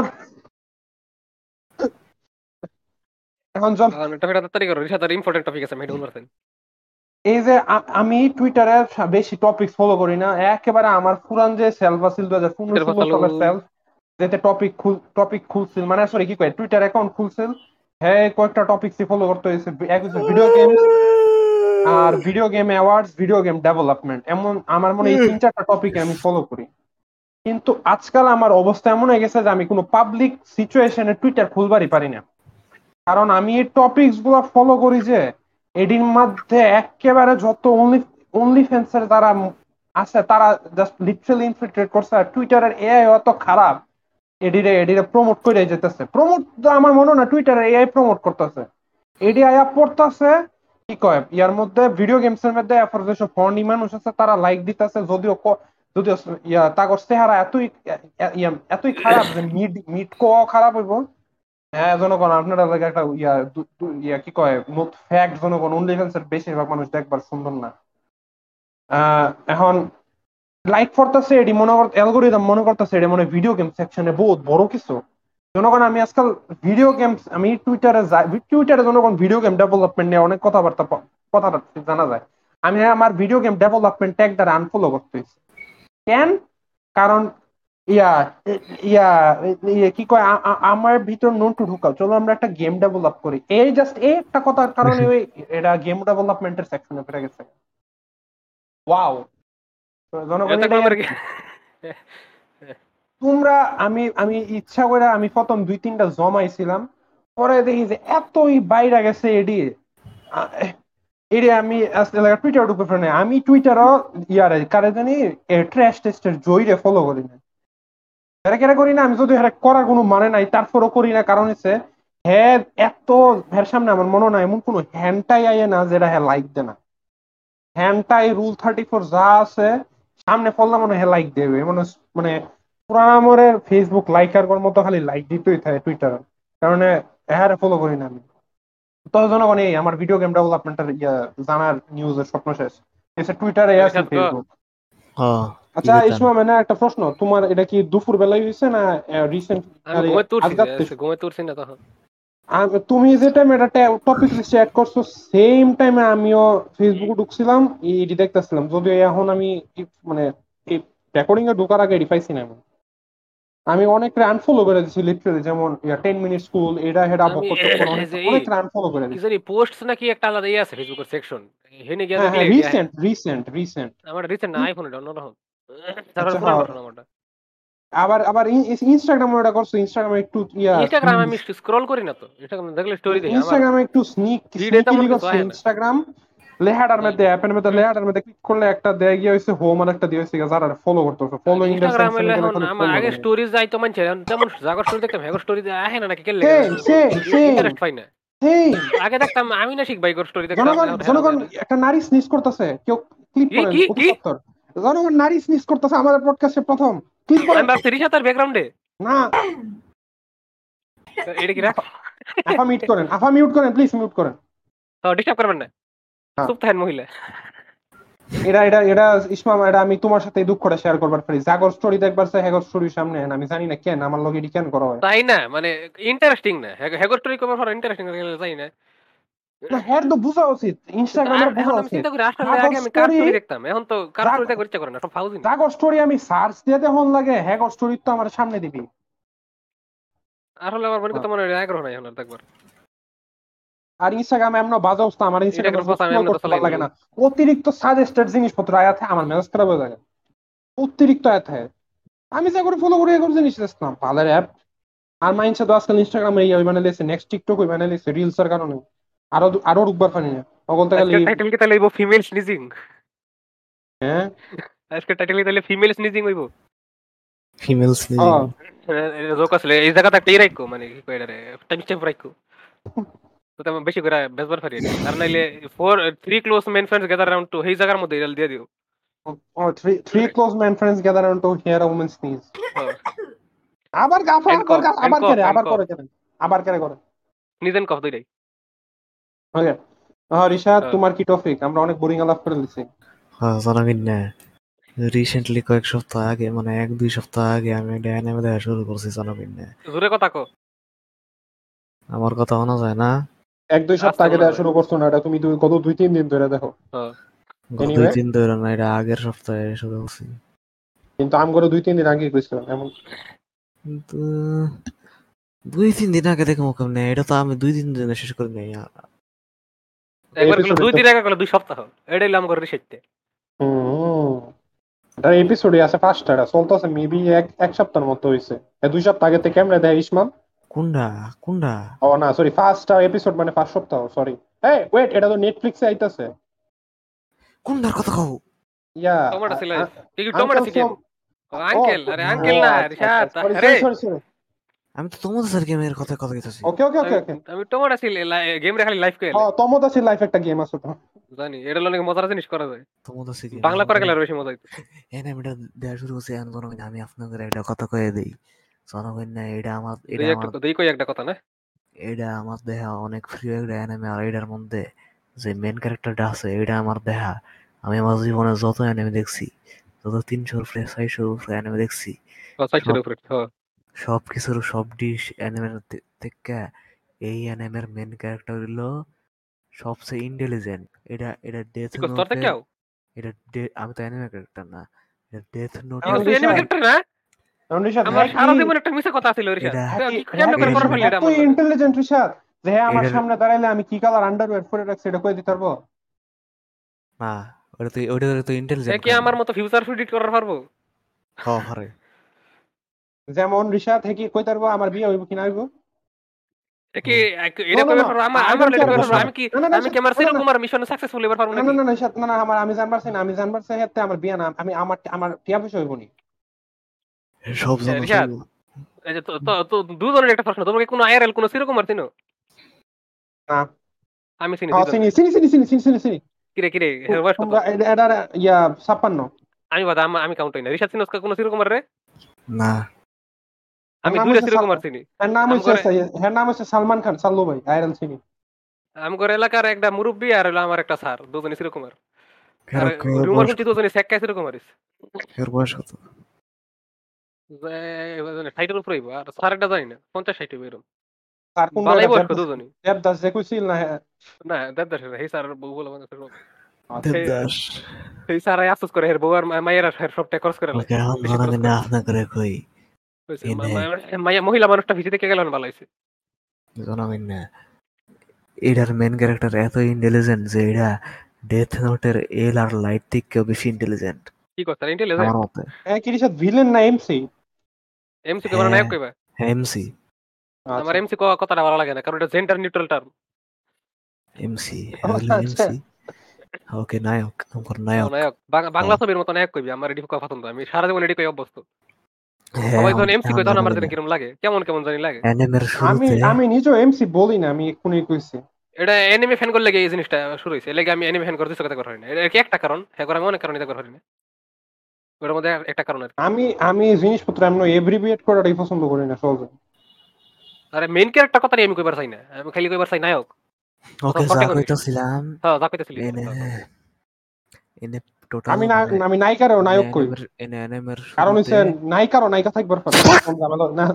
এখন জন কারণ এটা ফেটা তাড়াতাড়ি করো রিসা তার ইম্পর্টেন্ট টপিক আছে মেডুল মারছেন। এই যে আ- আমি টুইটারে বেশি টপিক ফলো করি না, একেবারে আমার পুরান যে সেলফ আছিল দু হাজার পনেরো এর ষোলো ফাসালু সালের সেলফ, যেতে টপিক খুল টপিক খুলছিল, মানে সরি কি কয় টুইটার অ্যাকাউন্ট খুলছিল, হ্যাঁ কয়েকটা টপিক ফলো করতে হয়েছে, এক হচ্ছে ভিডিও গেমস, আর video game awards, video game development, এমন আমার মনে হয় এই তিন চারটা টপিক আমি ফলো করি। কিন্তু আজকাল আমার অবস্থা এমন হয়ে গেছে যে আমি কোনো পাবলিক সিচুয়েশনে টুইটার খুলবারই পারি না, কারণ আমি এই টপিকস গুলো ফলো করি যে এটির মধ্যে একেবারে যত অনলি অনলি ফ্যান্সের যারা আছে তারা জাস্ট লিটারালি ইনফিল্ট্রেট করছে, আর টুইটারের এআই অত খারাপ, এডিরে এডিরে প্রমোট করে যেতেছে। প্রমোট তো আমার মনে হয় না টুইটারে এআই প্রমোট করতেছে, এডি আয়া পড়তেছে কি কয় ইয়ার মধ্যে ভিডিও গেমস এর মধ্যে এরপর যেসব ফর্নি মানুষ আছে তারা লাইক দিতেছে, যদিও ক- যদিও ইয়া তাগর চেহারা এতই ইয়া এতই খারাপ যে মিড মিড কো খারাপ হইব। হ্যাঁ জনগণ আপনারা লাগে একটা ইয়া দু- দু- ইয়া কি কয় ফ্যাক্ট, জনগণ অনলিফ্যান্স এর বেশিরভাগ মানুষ দেখবার সুন্দর না। আহ, এখন লাইক করতেছে এটি মনে কর অ্যালগোরিদম মনে করতেছে এটি মনে ভিডিও গেম সেকশনে বহুত বড় কিছু। জনগণ আমি আজকাল ভিডিও গেমস আমি টুইটারে যাই, টুইটারে জনগণ ভিডিও গেম ডেভেলপমেন্ট নিয়ে অনেক কথাবার্তা প- কথাবার্তা জানা যায়। আমি আমার ভিডিও গেম ডেভেলপমেন্ট ট্যাগ দ্বারা আনফলো করতে হয়েছি। কেন? কারণ ইয়া ইয়া ইয়া কি কয় আ- আ- আমার ভিতর নন্টু ঢুকাও, চলো আমরা একটা গেম ডেভেলপ করি, এই জাস্ট এই একটা কথার কারণে ওই এটা গেম ডেভেলপমেন্টের সেকশনে ফিরে গেছে। ওয়াও। জনগণ এটা এটাই আমার আর কি। তোমরা আমি আমি ইচ্ছা করে আমি প্রথম দুই তিনটা জমাইছিলাম, পরে দেখি যে এতই বাইরে গেছে এডি, আ- এডি আমি আসলে টুইটার ঢুকে ফেলে আমি টুইটারও ইয়ারে কারে জানি ট্র্যাশ টেস্টের জয়ীরে ফলো করি না, হেরা কেরা করি না আমি, যদি হেরা করার কোনো মানে নাই তারপরও করি না, কারণ হচ্ছে হ্যাঁ এত হের সামনে আমার মনে হয় না এমন কোনো হ্যান্ডটাই আইয়ে না যেটা হ্যাঁ লাইক দে না, হ্যান্ডটাই রুল থার্টি ফোর যা আছে সামনে পড়লে মনে হয় লাইক দেবে, মানে মানে পুরান আমরের ফেসবুক লাইকার মতো খালি লাইক দিতেই থাকে টুইটার, কারণ হ্যাঁ ফলো করি না আমি। তো জনগণ এই আমার ভিডিও গেম ডেভেলপমেন্টের ইয়া জানার নিউজের স্বপ্ন শেষ, এসে টুইটারে আসি রিশাদ ক ফেসবুক। হ্যাঁ, কি আচ্ছা কইতাম? ইসমা মানে একটা প্রশ্ন, তোমার এটা কি দুপুর বেলায় হয়েছে না রিসেন্ট, আমি ঘুমাতে উঠছি যে আজকাতে? ঘুমাতে উঠছি না তখন। আম- তুমি যে টাইমে এটা টপিক লিস্টে অ্যাড করছো সেম টাইমে আমিও ফেসবুকে ঢুকছিলাম, এটি দেখতেছিলাম, যদিও এখন আমি ই- মানে এই রেকর্ডিং এ ঢোকার আগে এটি পাইছি না আমি। আমি অনেক আনফলো করে দিছি লিটারালি, যেমন টেন মিনিট স্কুল এটা হেডা আমি বকর চক্কর এই অনেক যে এই অনেক আনফলো করে কি দিছি। জানি পোস্ট নাকি একটা আলাদা ইয়ে আছে ফেসবুকের সেকশন, হেনে গিয়া হ্যাঁ দেখলে হ্যাঁ গিয়া রিসেন্ট রিসেন্ট রিসেন্ট আমার রিসেন্ট না আইফোন এটা অন্যরকম সার্ভার আচ্ছা পুরান হ্যাঁ, ঘটনা আমারটা। আবার আবার ইনস্টাগ্রামে ওটা করছো, ইনস্টাগ্রামে একটু ইয়া ইনস্টাগ্রাম আমি স্ক্রল করি না তো, ইনস্টাগ্রাম দেখলে স্টোরি দেখি আমার ইনস্টাগ্রামে একটু স্নিক ফিডে তেমন স্নিকিলি কিছু করছো আহে না। ইনস্টাগ্রাম লেহাটার হুম, মধ্যে অ্যাপের মধ্যে হুম। লেহাটার মধ্যে ক্লিক করলে একটা দেয় গিয়ে হইছে হোম আর একটা দিয়ে হইছে যারা ফলো করতেছো, ফলোইং এর ইনস্টাগ্রাম সেকশনে এলে গেলে এখন খালি আমার ফলো আগে করে। স্টোরিজ যাইতো মানছে, এখন তেমন জাগর স্টোরি দেখতাম, হ্যাগো স্টোরি আহে না নাকি কে লেগে সেম সেম সেম ইন্টারেস্ট পাই না। সেম আগে দেখতাম আমি না শিখ বাইকর স্টোরি দেখতাম, জনগণ এখন হেরা জনগণ যায়। একটা নারী স্নিচ করতেছে, কেউ ক্লিক কি করেন কি অতি কি সত্বর। জনগণ নারী স্নিচ করতেছে আমাদের পডকাস্টে প্রথম, ক্লিক করেন। আমি ভাবছি রিশা তার ব্যাকগ্রাউন্ডে, না, এটা কি রাখ, আফা মিউট করেন, আফা মিউট করেন, প্লিজ মিউট করেন। ডিস্টার্ব করবেন না, হ্যাঁ, চুপ থাকেন মহিলা। এটা এটা এটা ইসমাম, এটা আমি তোমার সাথে এই দুঃখটা শেয়ার করবার পারি। জাগর স্টোরি দেখবার চাই হ্যাগর স্টোরির সামনে আহেন। আমি জানি না কেন আমার লগে এটি কেন করা হয়। তাই না, মানে ইন্টারেস্টিং না, হ্যাগো স্টোরি করার পর ইন্টারেস্টিং তাই না। না, হ্যার তো বোঝা উচিত, কিন্তু ইনস্টাগ্রামের আ- বোঝা এখন আমি উচিত। চিন্তা করি আসলে জাগর আগে আমি কার স্টোরি, স্টোরি দেখতাম, এখন তো কার স্টোরি দেখতে ইচ্ছা করে না, সব ফাউজিন। জাগর স্টোরি আমি সার্চ দিয়ে দেখুন লাগে, হ্যাগর স্টোরি তো আমার সামনে দিবি। আসলে আমার মনে হ্যাঁ। করতে মনে হয় আগ্রহ নাই এখন আর দেখবার। আর ইনস্টাগ্রামে এমন বাজে অবস্থা, আমার এটা ইনস্টাগ্রামে করে কথা আমি স্ক্রল এমনি তো করতে চালাই ভালো না। লাগে না। অতিরিক্ত সাজেস্টেড জিনিসপত্র আয়াত থাকে, আমার মেজাজ খারাপ হয়ে যায়। অতিরিক্ত আয়াত থাকে, আমি যা করে ফলো করে এগুলো জিনিস দেখলাম ভালোর অ্যাপ। আর মাইন্ডসে তো আজকাল ইনস্টাগ্রামে এই বানাই লেছে, নেক্সট টিকটক ওই বানাই লেছে রিলসের কারণে। আরো আরো রুকবার পানি না বলতে গেলে। আজকের টাইটেল কি তাহলে হইব ফিমেল স্নিজিং? হ্যাঁ, আজকের টাইটেল কি তাহলে ফিমেল স্নিজিং হইব? Female sneezing. হ্যাঁ, জোক আসলে এই জায়গাতে একটা ই রাখো, মানে কি কয় এটারে, টাইম স্ট্যাম্প রাখো, তো তেমন বেশি করে বেজবার পারি এটা। আর নাইলে four three close men friends gather round to এই জায়গার মধ্যে এটা দিয়ে দিও। ও three three close man friends gather on to here a women sneeze. হ্যাঁ, আবার গাফা এন্ড আবার কফ গা- এন্ড আবার কফ করে এন্ড আবার কফ করে কেন, আবার কেন করে। স্নিজ এন্ড কফ দুইটাই। ওকে, হ্যাঁ রিশাদ, হ্যাঁ, তোমার কি টপিক? আমরা অনেক বোরিং আলাপ করে দিছি। হ্যাঁ, জানাবিন না। রিসেন্টলি কয়েক সপ্তাহ আগে, মানে এক দুই সপ্তাহ আগে আমি একটা অ্যানিমে দেখা শুরু করছি, জানাবিন না। জোরে কথা কো, আমার কথা শোনা যায় না? এক দুই সপ্তাহ আস্তে আগে মনে দেখা যায়। শুরু করছো না, এটা তুমি দুই- গত দুই তিন দিন ধরে দেখো। হ্যাঁ, গত দুই এনিওয়ে, দিন ধরে না, এটা আগের সপ্তাহে শুরু করছি। কিন্তু আম করে দুই তিন দিন আগে কইছিলাম এমন। কিন্তু দুই তিন দিন আগে দেখে মুখ নেই, এটা তো আমি দুই দিন ধরে শেষ করি নাই। একবার গেল এপিসোড দুই দিন আগে গেল দুই সপ্তাহ, এটাই হলো আমার রিসেটতে। হুম, এটা এপিসোডই আছে পাঁচটা, এটা চলতেছে মেবি এক এক সপ্তাহের মতো হয়েছে। এ দুই সপ্তাহ আগে থেকে কেমনে দেয় ইসমাম? কোনটা কোনটা? ও না, সরি, পাঁচটা এপিসোড মানে পাঁচ সপ্তাহ, সরি। এই ওয়েট, এটা তো নেটফ্লিক্সে আইতাছে। কোনটার কথা কও? ইয়া, টমেটো ছিল, কি কি টমেটো আঙ্কেল চিকেন? ফ্রম, ও ও আঙ্কেল, আরে ও আঙ্কেল না আচ্ছা আচ্ছা, রিশাদ, সরি আরে সরি সরি সরি। আমি তো তোমাদের স্যার গেমের কথা কথা কইতাছি। ওকে ওকে ওকে আমি ওকে। আমি টমেটো ছিল গেম রে খালি লাইভ করে এলে হ্যাঁ, তমোদাসি লাইফ একটা গেম আছে তো। জানি, এটা হলো অনেক মজার জিনিস করা যায়, তোমাদের স্যার গেম বাংলা এখন করে তো গেলে আরো বেশি মজা হইতো। অ্যানিমেটা দেখা শুরু করছি, এখন জনগণ আমি আপনাদের একটা কথা কয়ে দেই। জনগণ না, এটা আমার এটা দেই আমার একটা দেই কই একটা কথা না। এটা আমার দেখা অনেক প্রিয় একটা অ্যানিমে। আর এটার মধ্যে যে মেন ক্যারেক্টারটা আছে, এটা আমার দেখা, আমি আমার জীবনে যত অ্যানিমে দেখছি, যত তিনশোর উপরে ছয়শোর উপরে অ্যানিমে দেখছি, ও চারশোর সব উপরে, হ্যাঁ। সব কিছুর সব ডিশ অ্যানিমের থেকে এই অ্যানিমের মেন ক্যারেক্টার হলো সবচেয়ে ইন্টেলিজেন্ট। এটা এটা ডেথ কি করছ তোর নোটের কেউ? এটা ডে- আমি তো অ্যানিমে ক্যারেক্টার না, এটা ডেথ কি এখন নোটের করছ এনিমে ঋষাদ, ক্যারেক্টার না? এখন ঋষাদ আমার হ্যাঁ কি, সারা জীবন একটা মিছা কথা ছিল রিশাদ, এটা হ্যাঁ কি, কি হ্যাঁ কেমনে কি করে এটার করার ঋষাদ পারলি এটা আমার এতই লগে? ইন্টেলিজেন্ট ঋষাদ যে হ্যাঁ আমার এটার সামনে দাঁড়াইলে আমি কি কালার আন্ডারওয়্যার পরে রাখছি এটা কয়ে দিতে পারবো। না, ওটা তো ওটা তো এ ইন্টেলিজেন্ট কি কেন? আমার মতো ফিউচার প্রেডিক্ট করার পারবো? হ হরে। যেমন ঋষাদ হ্যাঁ কি কইতে পারবো আমার বিয়ে হইব কি না হইব। এ কি এক- নো এটা নো কইবার নো, পারবো? আমার আই আমার ডোন্ট এটা কেয়ার কইবার অ্যাবাউট পারবো? বসো। আমি কি না না না আমি কি ঋষাদ, আমার না না না চিরকুমার মিশনে সাকসেসফুল এবার পারবো না না নাকি? না না ঋষাদ, না না আমার আমি জানবার চাই না, আমি জানবার চাই হাতে আমার বিয়ে না, আমি আমার আমার টিয়া পয়সা হইব নি। সব এ, জানা রিশাদ, চাইবো। এই যে তো তো তো দুজনের একটা প্রশ্ন, তোমাকে কোনো আইআরএল কোনো চিরকুমার চিনো? না, আমি চিনি হ্যাঁ দুইজনের। চিনি চিনি চিনি চিনি চিনি চিনি চিনি। কিরে কিরে এর তু- বয়স কত? তোমরা এটা এটা ইয়া ছাপ্পান্ন। আমি বাদা আমি আমি কাউন্ট হই না। রিশাদ চিনোস কোনো চিরকুমার রে? না, এর আমি নাম দুইটা হচ্ছে চিরকুমার চিনি। এর নাম আম হচ্ছে করে এর নাম হচ্ছে সালমান খান, সাল্লু ভাই আইরন চিনি। আম করে এলাকার একটা মুরব্বি আর হলো আমার একটা স্যার, দুজনই চিরকুমার। আর কারো কারোর রুমার বয়স শুনছি কত? দুজনই সেক্কা চিরকুমারিস। কারোর বয়স কত? ষাটের উপরে হইবো, আর স্যার একটা জানি না, পঞ্চাশ ষাট হইবো এরকম। আর কোন বালাই এটা বয়স্ক দেবদাস, দুজনই। দেবদাস যে কইছিল না হ্যাঁ। না দেবদাস না, এই স্যার বউ বলে মানে আচ্ছা, সেই দেবদাস। সেই স্যার আফসোস করে হের বউ আর মা- মায়ের আর সব ট্যাকর্স করে লাই, ওকে, এখন বেশি খরচ জনগণ করে। আপনা করে কই। হইছে, মা- এনে মা- মাইয়া মহিলা মানুষটা ভিজে থেকে গেল ভালো হয়েছে। জনগণ না, এটার মেন ক্যারেক্টার এত ইন্টেলিজেন্ট যে এটা ডেথ নোটের এল আর লাইট থেকেও বেশি ইন্টেলিজেন্ট কি করছে আমার ইন্টেলিজেন্ট? মতে। হ্যাঁ কি রিশাদ ভিলেন না এমসি? এমসি কইবা না নায়ক হ্যাঁ কইবা? হ্যাঁ এমসি আমার আচ্ছা এমসি কথাটা ভালো লাগে না কারণ এটা জেন্ডার নিউট্রাল টার্ম। এমসি ও, হ্যাঁ আচ্ছা এমসি ওকে নায়ক আমার ও নায়ক নায়ক বাং- বাংলা হ্যাঁ ছবির মতো নায়ক কইবি আমার এটি খুব পছন্দ, আমি সারা জীবন এটি কই অভ্যস্ত। হ্যাঁ সবাই এখন যখন এমসি এখন কই তখন জানো আমার কিনা যেন কিরম লাগে, কেমন কেমন জানি লাগে। অ্যানিমের আমি শুরুতে আমি নিজেও এমসি বলি না, আমি এক্ষুনি কইছি। এটা এনিমে ফ্যান করলে এই জিনিসটা শুরু হয়েছে, এলাকা আমি এনিমে ফ্যান করতে কথা হয় না, এটা কি একটা কারণ, হ্যাঁ করে আমি অনেক কারণ এটা করা হয় না, ওটার মধ্যে একটা কারণ আর কি। আমি আমি জিনিসপত্র এমন এভরিবিয়েট করাটাই পছন্দ করি না সহজে। আরে মেইন ক্যারেক্টার কথাই আমি কইবার চাই না, আমি খালি কইবার চাই নায়ক ওকে অথবা যা প্রোটাগনিস্ট। কইতাছিলাম হ্যাঁ যা কইতেছিলি বল, এনে হ্যাঁ, হ্যাঁ। এনে টোটাল আমি না মানে আমি নায়িকারও এনে নায়ক কই। অ্যানিমের এনে অ্যানিমের কারণ শুরুতে হচ্ছে নায়িকারও নায়িকা থাকবার পারে, কোন ঝামেলা না।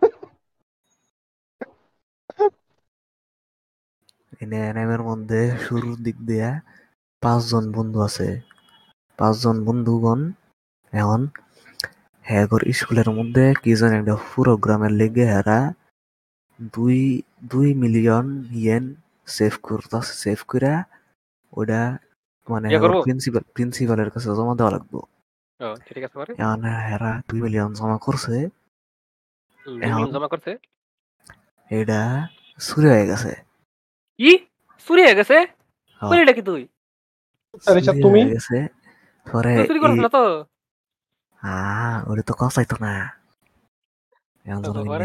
এনে অ্যানিমের মধ্যে শুরুর দিক দিয়া পাঁচজন বন্ধু আছে, পাঁচজন বন্ধুগণ এখন হ্যাঁ স্কুলের মধ্যে কি জানি একটা প্রোগ্রামের লেগে হেরা দুই দুই মিলিয়ন ইয়েন সেভ করতেছে, সেভ করে ওটা মানে ইয়ে ওর করবো। প্রিন্সিপাল প্রিন্সিপালের কাছে জমা দেওয়া লাগবে। ও ঠিক আছে পরে। এখন হেরা দুই মিলিয়ন জমা করছে, হুম, দুই এখন মিলিয়ন জমা করছে। এটা চুরি হয়ে গেছে। কি চুরি হয়ে গেছে? হ কইলিটা কি তুই? রিশাদ চুরি তুমি হয়ে গেছে পরে তুই চুরি করছ এই না তো? আহ ওটা তো কসাইতো না এখন ও, জানো পরে কিনে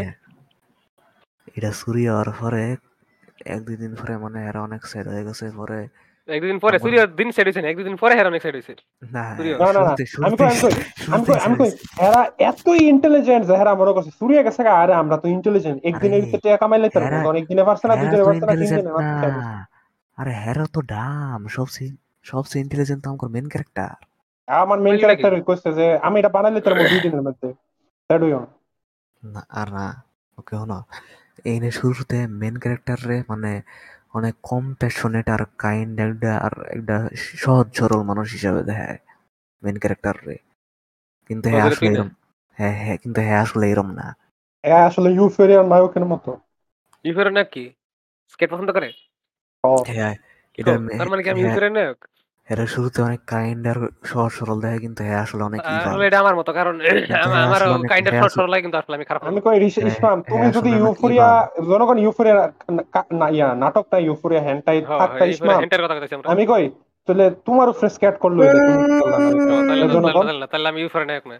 এটা চুরি হওয়ার পরে এক দুই দিন পরে মানে এরা অনেক সেট হয়ে গেছে পরে এক দুদিন পরে আমার চুরি হওয়ার দিন সেট হয়েছে না, এক দুদিন পরে হের অনেক সেট হয়েছে না চুরি না হওয়ার। না না শুরুতে আমি কই শুরুতেই আমি কই আমি কই শুরুতেই আমি সেট কই হয়েছে। এরা এতই ইন্টেলিজেন্ট যে এরা মনে করছে চুরি গেছে গা, আরে আমরা তো ইন্টেলিজেন্ট, আরে একদিনের ভিতরে টাকা কামাই লাইতে পারবো, হেরা তখন একদিনে পারছে না, দুই হেরা দিনে তো পারছে না, তিন ইন্টেলিজেন্ট দিনে না, মাত্র শেষ হইছে। আরে হেরা তো ডাম সবচেয়ে সবচেয়ে ইন্টেলিজেন্ট তো আমার মেন ক্যারেক্টার। আমার মেইন কইলিটা কি? ক্যারেক্টার কইছে যে আমি এটা বানাই লাইতে পারবো দুই দিনের মধ্যে, দ্যাট হইও না। না আর না ওকে হনো এই নে শুরুতে মেন ক্যারেক্টার রে মানে অনেক কম প্যাশনেট আর কাইন্ড একটা আর একটা সহজ সরল মানুষ হিসাবে দেখায় মেন ক্যারেক্টার রে, কিন্তু ও হ্যাঁ যেটা আসলে তুই না? এরম, হ্যাঁ হ্যাঁ কিন্তু হ্যাঁ আসলে এরম না। হ্যাঁ আসলে ইউফোরিয়ার নায়কের মতো। ইউফোরিয়ার নায়ক কি স্কেট পছন্দ করে? ও, হ্যাঁ ও, এটার মে- তার মানে কি আমি হ্যাঁ ইউফোরিয়ার নায়ক? এরা শুরুতে অনেক কাইন্ড আর সহজ সরল দেখায় কিন্তু হ্যাঁ আসলে অনেক ইভাল, আসলে এটা আমার মতো, কারণ কিন্তু আমার হ্যাঁ আমার আসলে অনেক কাইন্ডের হ্যাঁ শর্ট আসলে সরল লাগে কিন্তু আসলে আমি খারাপ আমি মানুষ। কই রিস- হ্যাঁ ইসমাম, তুমি হ্যাঁ যদি আসলে অনেক ইউফোরিয়া, ইভাল। জনগণ ইউফোরিয়া না ইয়া নাটকটা ইউফোরিয়া হ্যান্ডটাই হ্যাঁ থাকতা হ্যাঁ ইউফোরিয়া ইসমাম, হেন্টার কথা কইতেছি আমরা। আমি কই তাহলে তোমার উপরে স্ক্যাট করলো এটা, তুমি কি করলা না এটা? ও তাহলে এই তো তাহলে জনগণ তাহলে না তাহলে আমি ইউফোরিয়ার নায়ক না,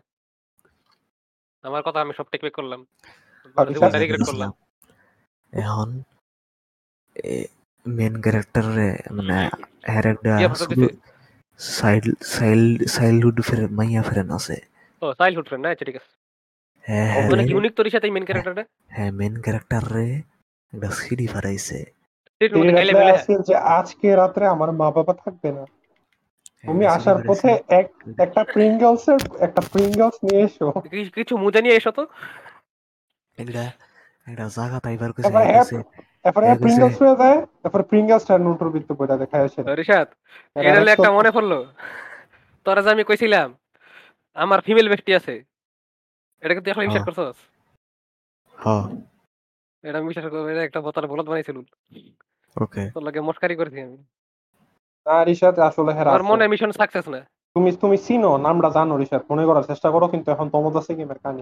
আমার কথা আমি সব টেকনিক করলাম, মানে রিশাদ, জীবনটা যা রিগ্রেট করলাম। কইতেছিলাম এখন মেন ক্যারেক্টার রে মানে হ্যার একটা ইয়া ফটো শুধু দিছে। সাইড সাইল্ড চাইল্ডহুড ফ্রেন্ড মাইয়া ফ্রেন্ড আছে। ও চাইল্ডহুড ফ্রেন্ড না, আচ্ছা ঠিক আছে। হ্যাঁ হ্যাঁ রে অনেক অবশ্যই। ইউনিক তোর সাথে মেন হ্যাঁ ক্যারেক্টারটা। হ্যাঁ মেন ক্যারেক্টার রে একটা সিডি ফারাইছে। এর তিনি মধ্যে গাইলে লেখলে মিলে হ্যাঁ। আছে যে আজকে রাত্রে আমার মা বাবা থাকবে না, হ্যাঁ তুমি এটা সিডি আসার ফারাইছে পথে এক একটা প্রিঙ্গলস এর একটা প্রিঙ্গলস নিয়ে এসো। কি- কিছু মুজে নিয়ে এসো তো। একটা একটা জায়গা পাইবার কইছে, তারপরে হ্যাঁ হ্যাঁ, কইছে তারপরে হ্যাঁ হ্যাঁ কইছে প্রিঙ্গলস হয়ে যায়, তারপরে প্রিঙ্গলস টার নোটের ভিত্তি বইটা দেখায় আসে। রিশাদ, এর এটা হলে আরেক একটা চলতে মনে পড়লো, তোরা যে আমি কইছিলাম আমার ফিমেল ব্যক্তি আছে, এটা কিন্তু এখন বিশ্বাস হ্যাঁ করছস? হ্যাঁ এটা আমি বিশ্বাস করবো, এটা একটা বোতার বলদ বানাইছিল, ওকে তোর লাগে মস্কারি করছি আমি। না রিশাদ, আসলে হ্যাঁ আমার আছে। মনে মিশন সাকসেস না। তুমি তুমি চিনো নামটা, জানো রিশাদ, মনে করার চেষ্টা করো, কিন্তু এখন তোমার কাছে গেমের কাহিনী।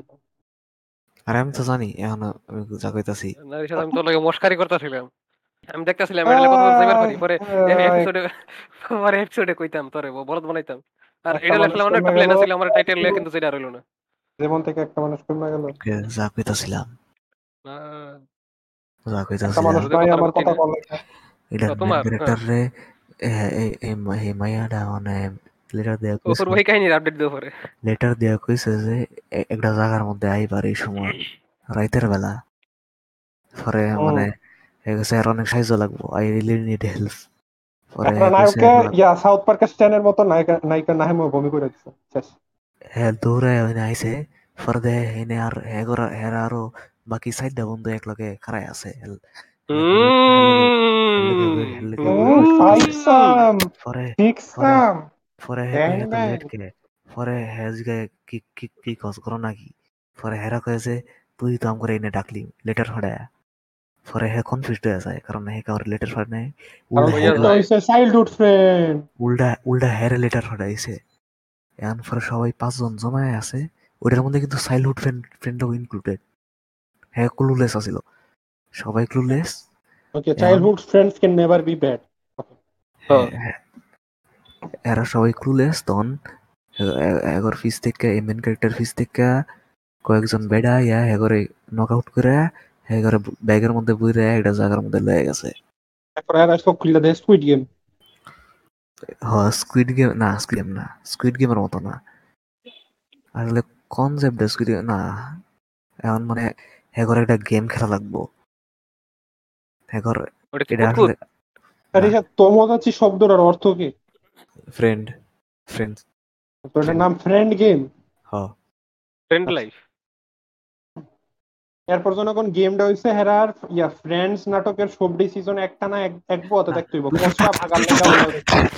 আরে আমি তো জানি এখন আমি যা কইতাছি। না রিশাদ, আমি তোর লাগে মস্কারি করতেছিলাম, আমি দেখতেছিলাম এটা কত যাইবার পারি, পরে এপিসোডে পরে এপিসোডে কইতাম তোরে বলদ বানাইতাম। আর একটা এটা মানুষ আসলে অন্য কমে একটা গেল, প্ল্যান আছিল আমার টাইটেল লয়ে, কিন্তু সেটা রইল না। জীবন থেকে একটা মানুষ কমে গেল। ওকে যা কইতাছিলাম আহ, যা একটা কইতাছিলাম মানুষ তোদের নাই কথাটা আমার বুঝছি কথা না। বলে। এটার ও, মেন তোমার হ্যাঁ ক্যারেক্টার রে এই মাইয়াটা মানে লেটার দেয়া কইছে, অপূর্ব এই কাহিনীর আপডেট দেবো পরে। লেটার দেয়া কইছে যে এ- একটা জায়গার মধ্যে আইবার এই সময় রাইতের বেলা পরে হুম, মানে এ কইছে আর অনেক সাহায্য লাগবো, আই রিয়েলি নিড হেল্প। পরে একটা হ্যাঁ কইছে নায়ককে একলা ইয়া সাউথ পার্কের স্ট্যানের মতো নায়িকা নায়িকা নাহিমো ভূমি করে দিচ্ছে, শেষ। হ্যাঁ দৌড়ায় ওইনে আইছে পরে দে হেনে আর হ্যাঁ করা হ্যাঁ আরো বাকি সাইডটা বন্ধু একলগে খাড়াই আছে, হেল- হেলেকে ওয়েট হেলেকে হেলেকে ওয়েট উম, হেলেকে হুম, ওয়েট ফাইভ করতেছে। উম। সাম, পরে সিক্স পরে সাম, পরে হে ব্যাং কয় এত ব্যাং। লেট কে, পরে হ্যাঁ জিগায় কি কি কি কস করো নাকি, পরে হেরা কয়েছে তুই তো আম করে এনে ডাকলি লেটার ফাড়ায়। পরে হ্যাঁ কনফিউজড হয়ে যায় কারণ হ্যাঁ কাউর লেটার ফাড় নাই, কারণ উল্টা হইয়া হ্যাঁ ওইটা যায়। হইছে চাইল্ডহুড ফ্রেন্ড। উল্টা উল্টা হ্যারে লেটার ফাড়াইছে। এখন পরে সবাই পাঁচজন জমায় আছে ওইটার মধ্যে কিন্তু চাইল্ডহুড ফ্রেন্ড ফ্রেন্ডও ইনক্লুডেড। হ্যাঁ ক্লুলেস আছিল, সবাই ক্লুলেস। ওকে, এখন childhood friends can never be bad. হ্যাঁ, হ্যাঁ, হ্যাঁ, এরা সবাই ক্লুলেস তখন এগর ফিস থেকে মেন ক্যারেক্টার ফিস থেকে কয়েকজন বেড়া ইয়া এগরে নক আউট করে এগরে ব্যাগের মধ্যে বইরে একটা জায়গার মধ্যে লয়ে গেছে। তারপর আর সব খুলে দেয় স্কুইড গেম। হ স্কুইড গেম না, স্কুইড গেম না, স্কুইড গেমের মতো না আসলে, কনসেপ্ট স্কুইড গেম না। এখন মানে এগর একটা গেম খেলা লাগবো এগর, ওটা কি এটা কুতকুত? আসলে আর না, এই তোমোদাচি শব্দটার অর্থ কি? ফ্রেন্ড ফ্রেন্ড তো এটার নাম ফ্রেন্ড গেম। হ ফ্রেন্ড আচ্ছা, লাইফ। এরপর যখন গেমটা হইছে হেরার ইয়া ফ্রেন্ডস নাটকের সবডি সিজন একটা না এক এক বতে না, দেখতে হইব, কষ্টা ভাগার লেগা ওলাও দেখতে হইব।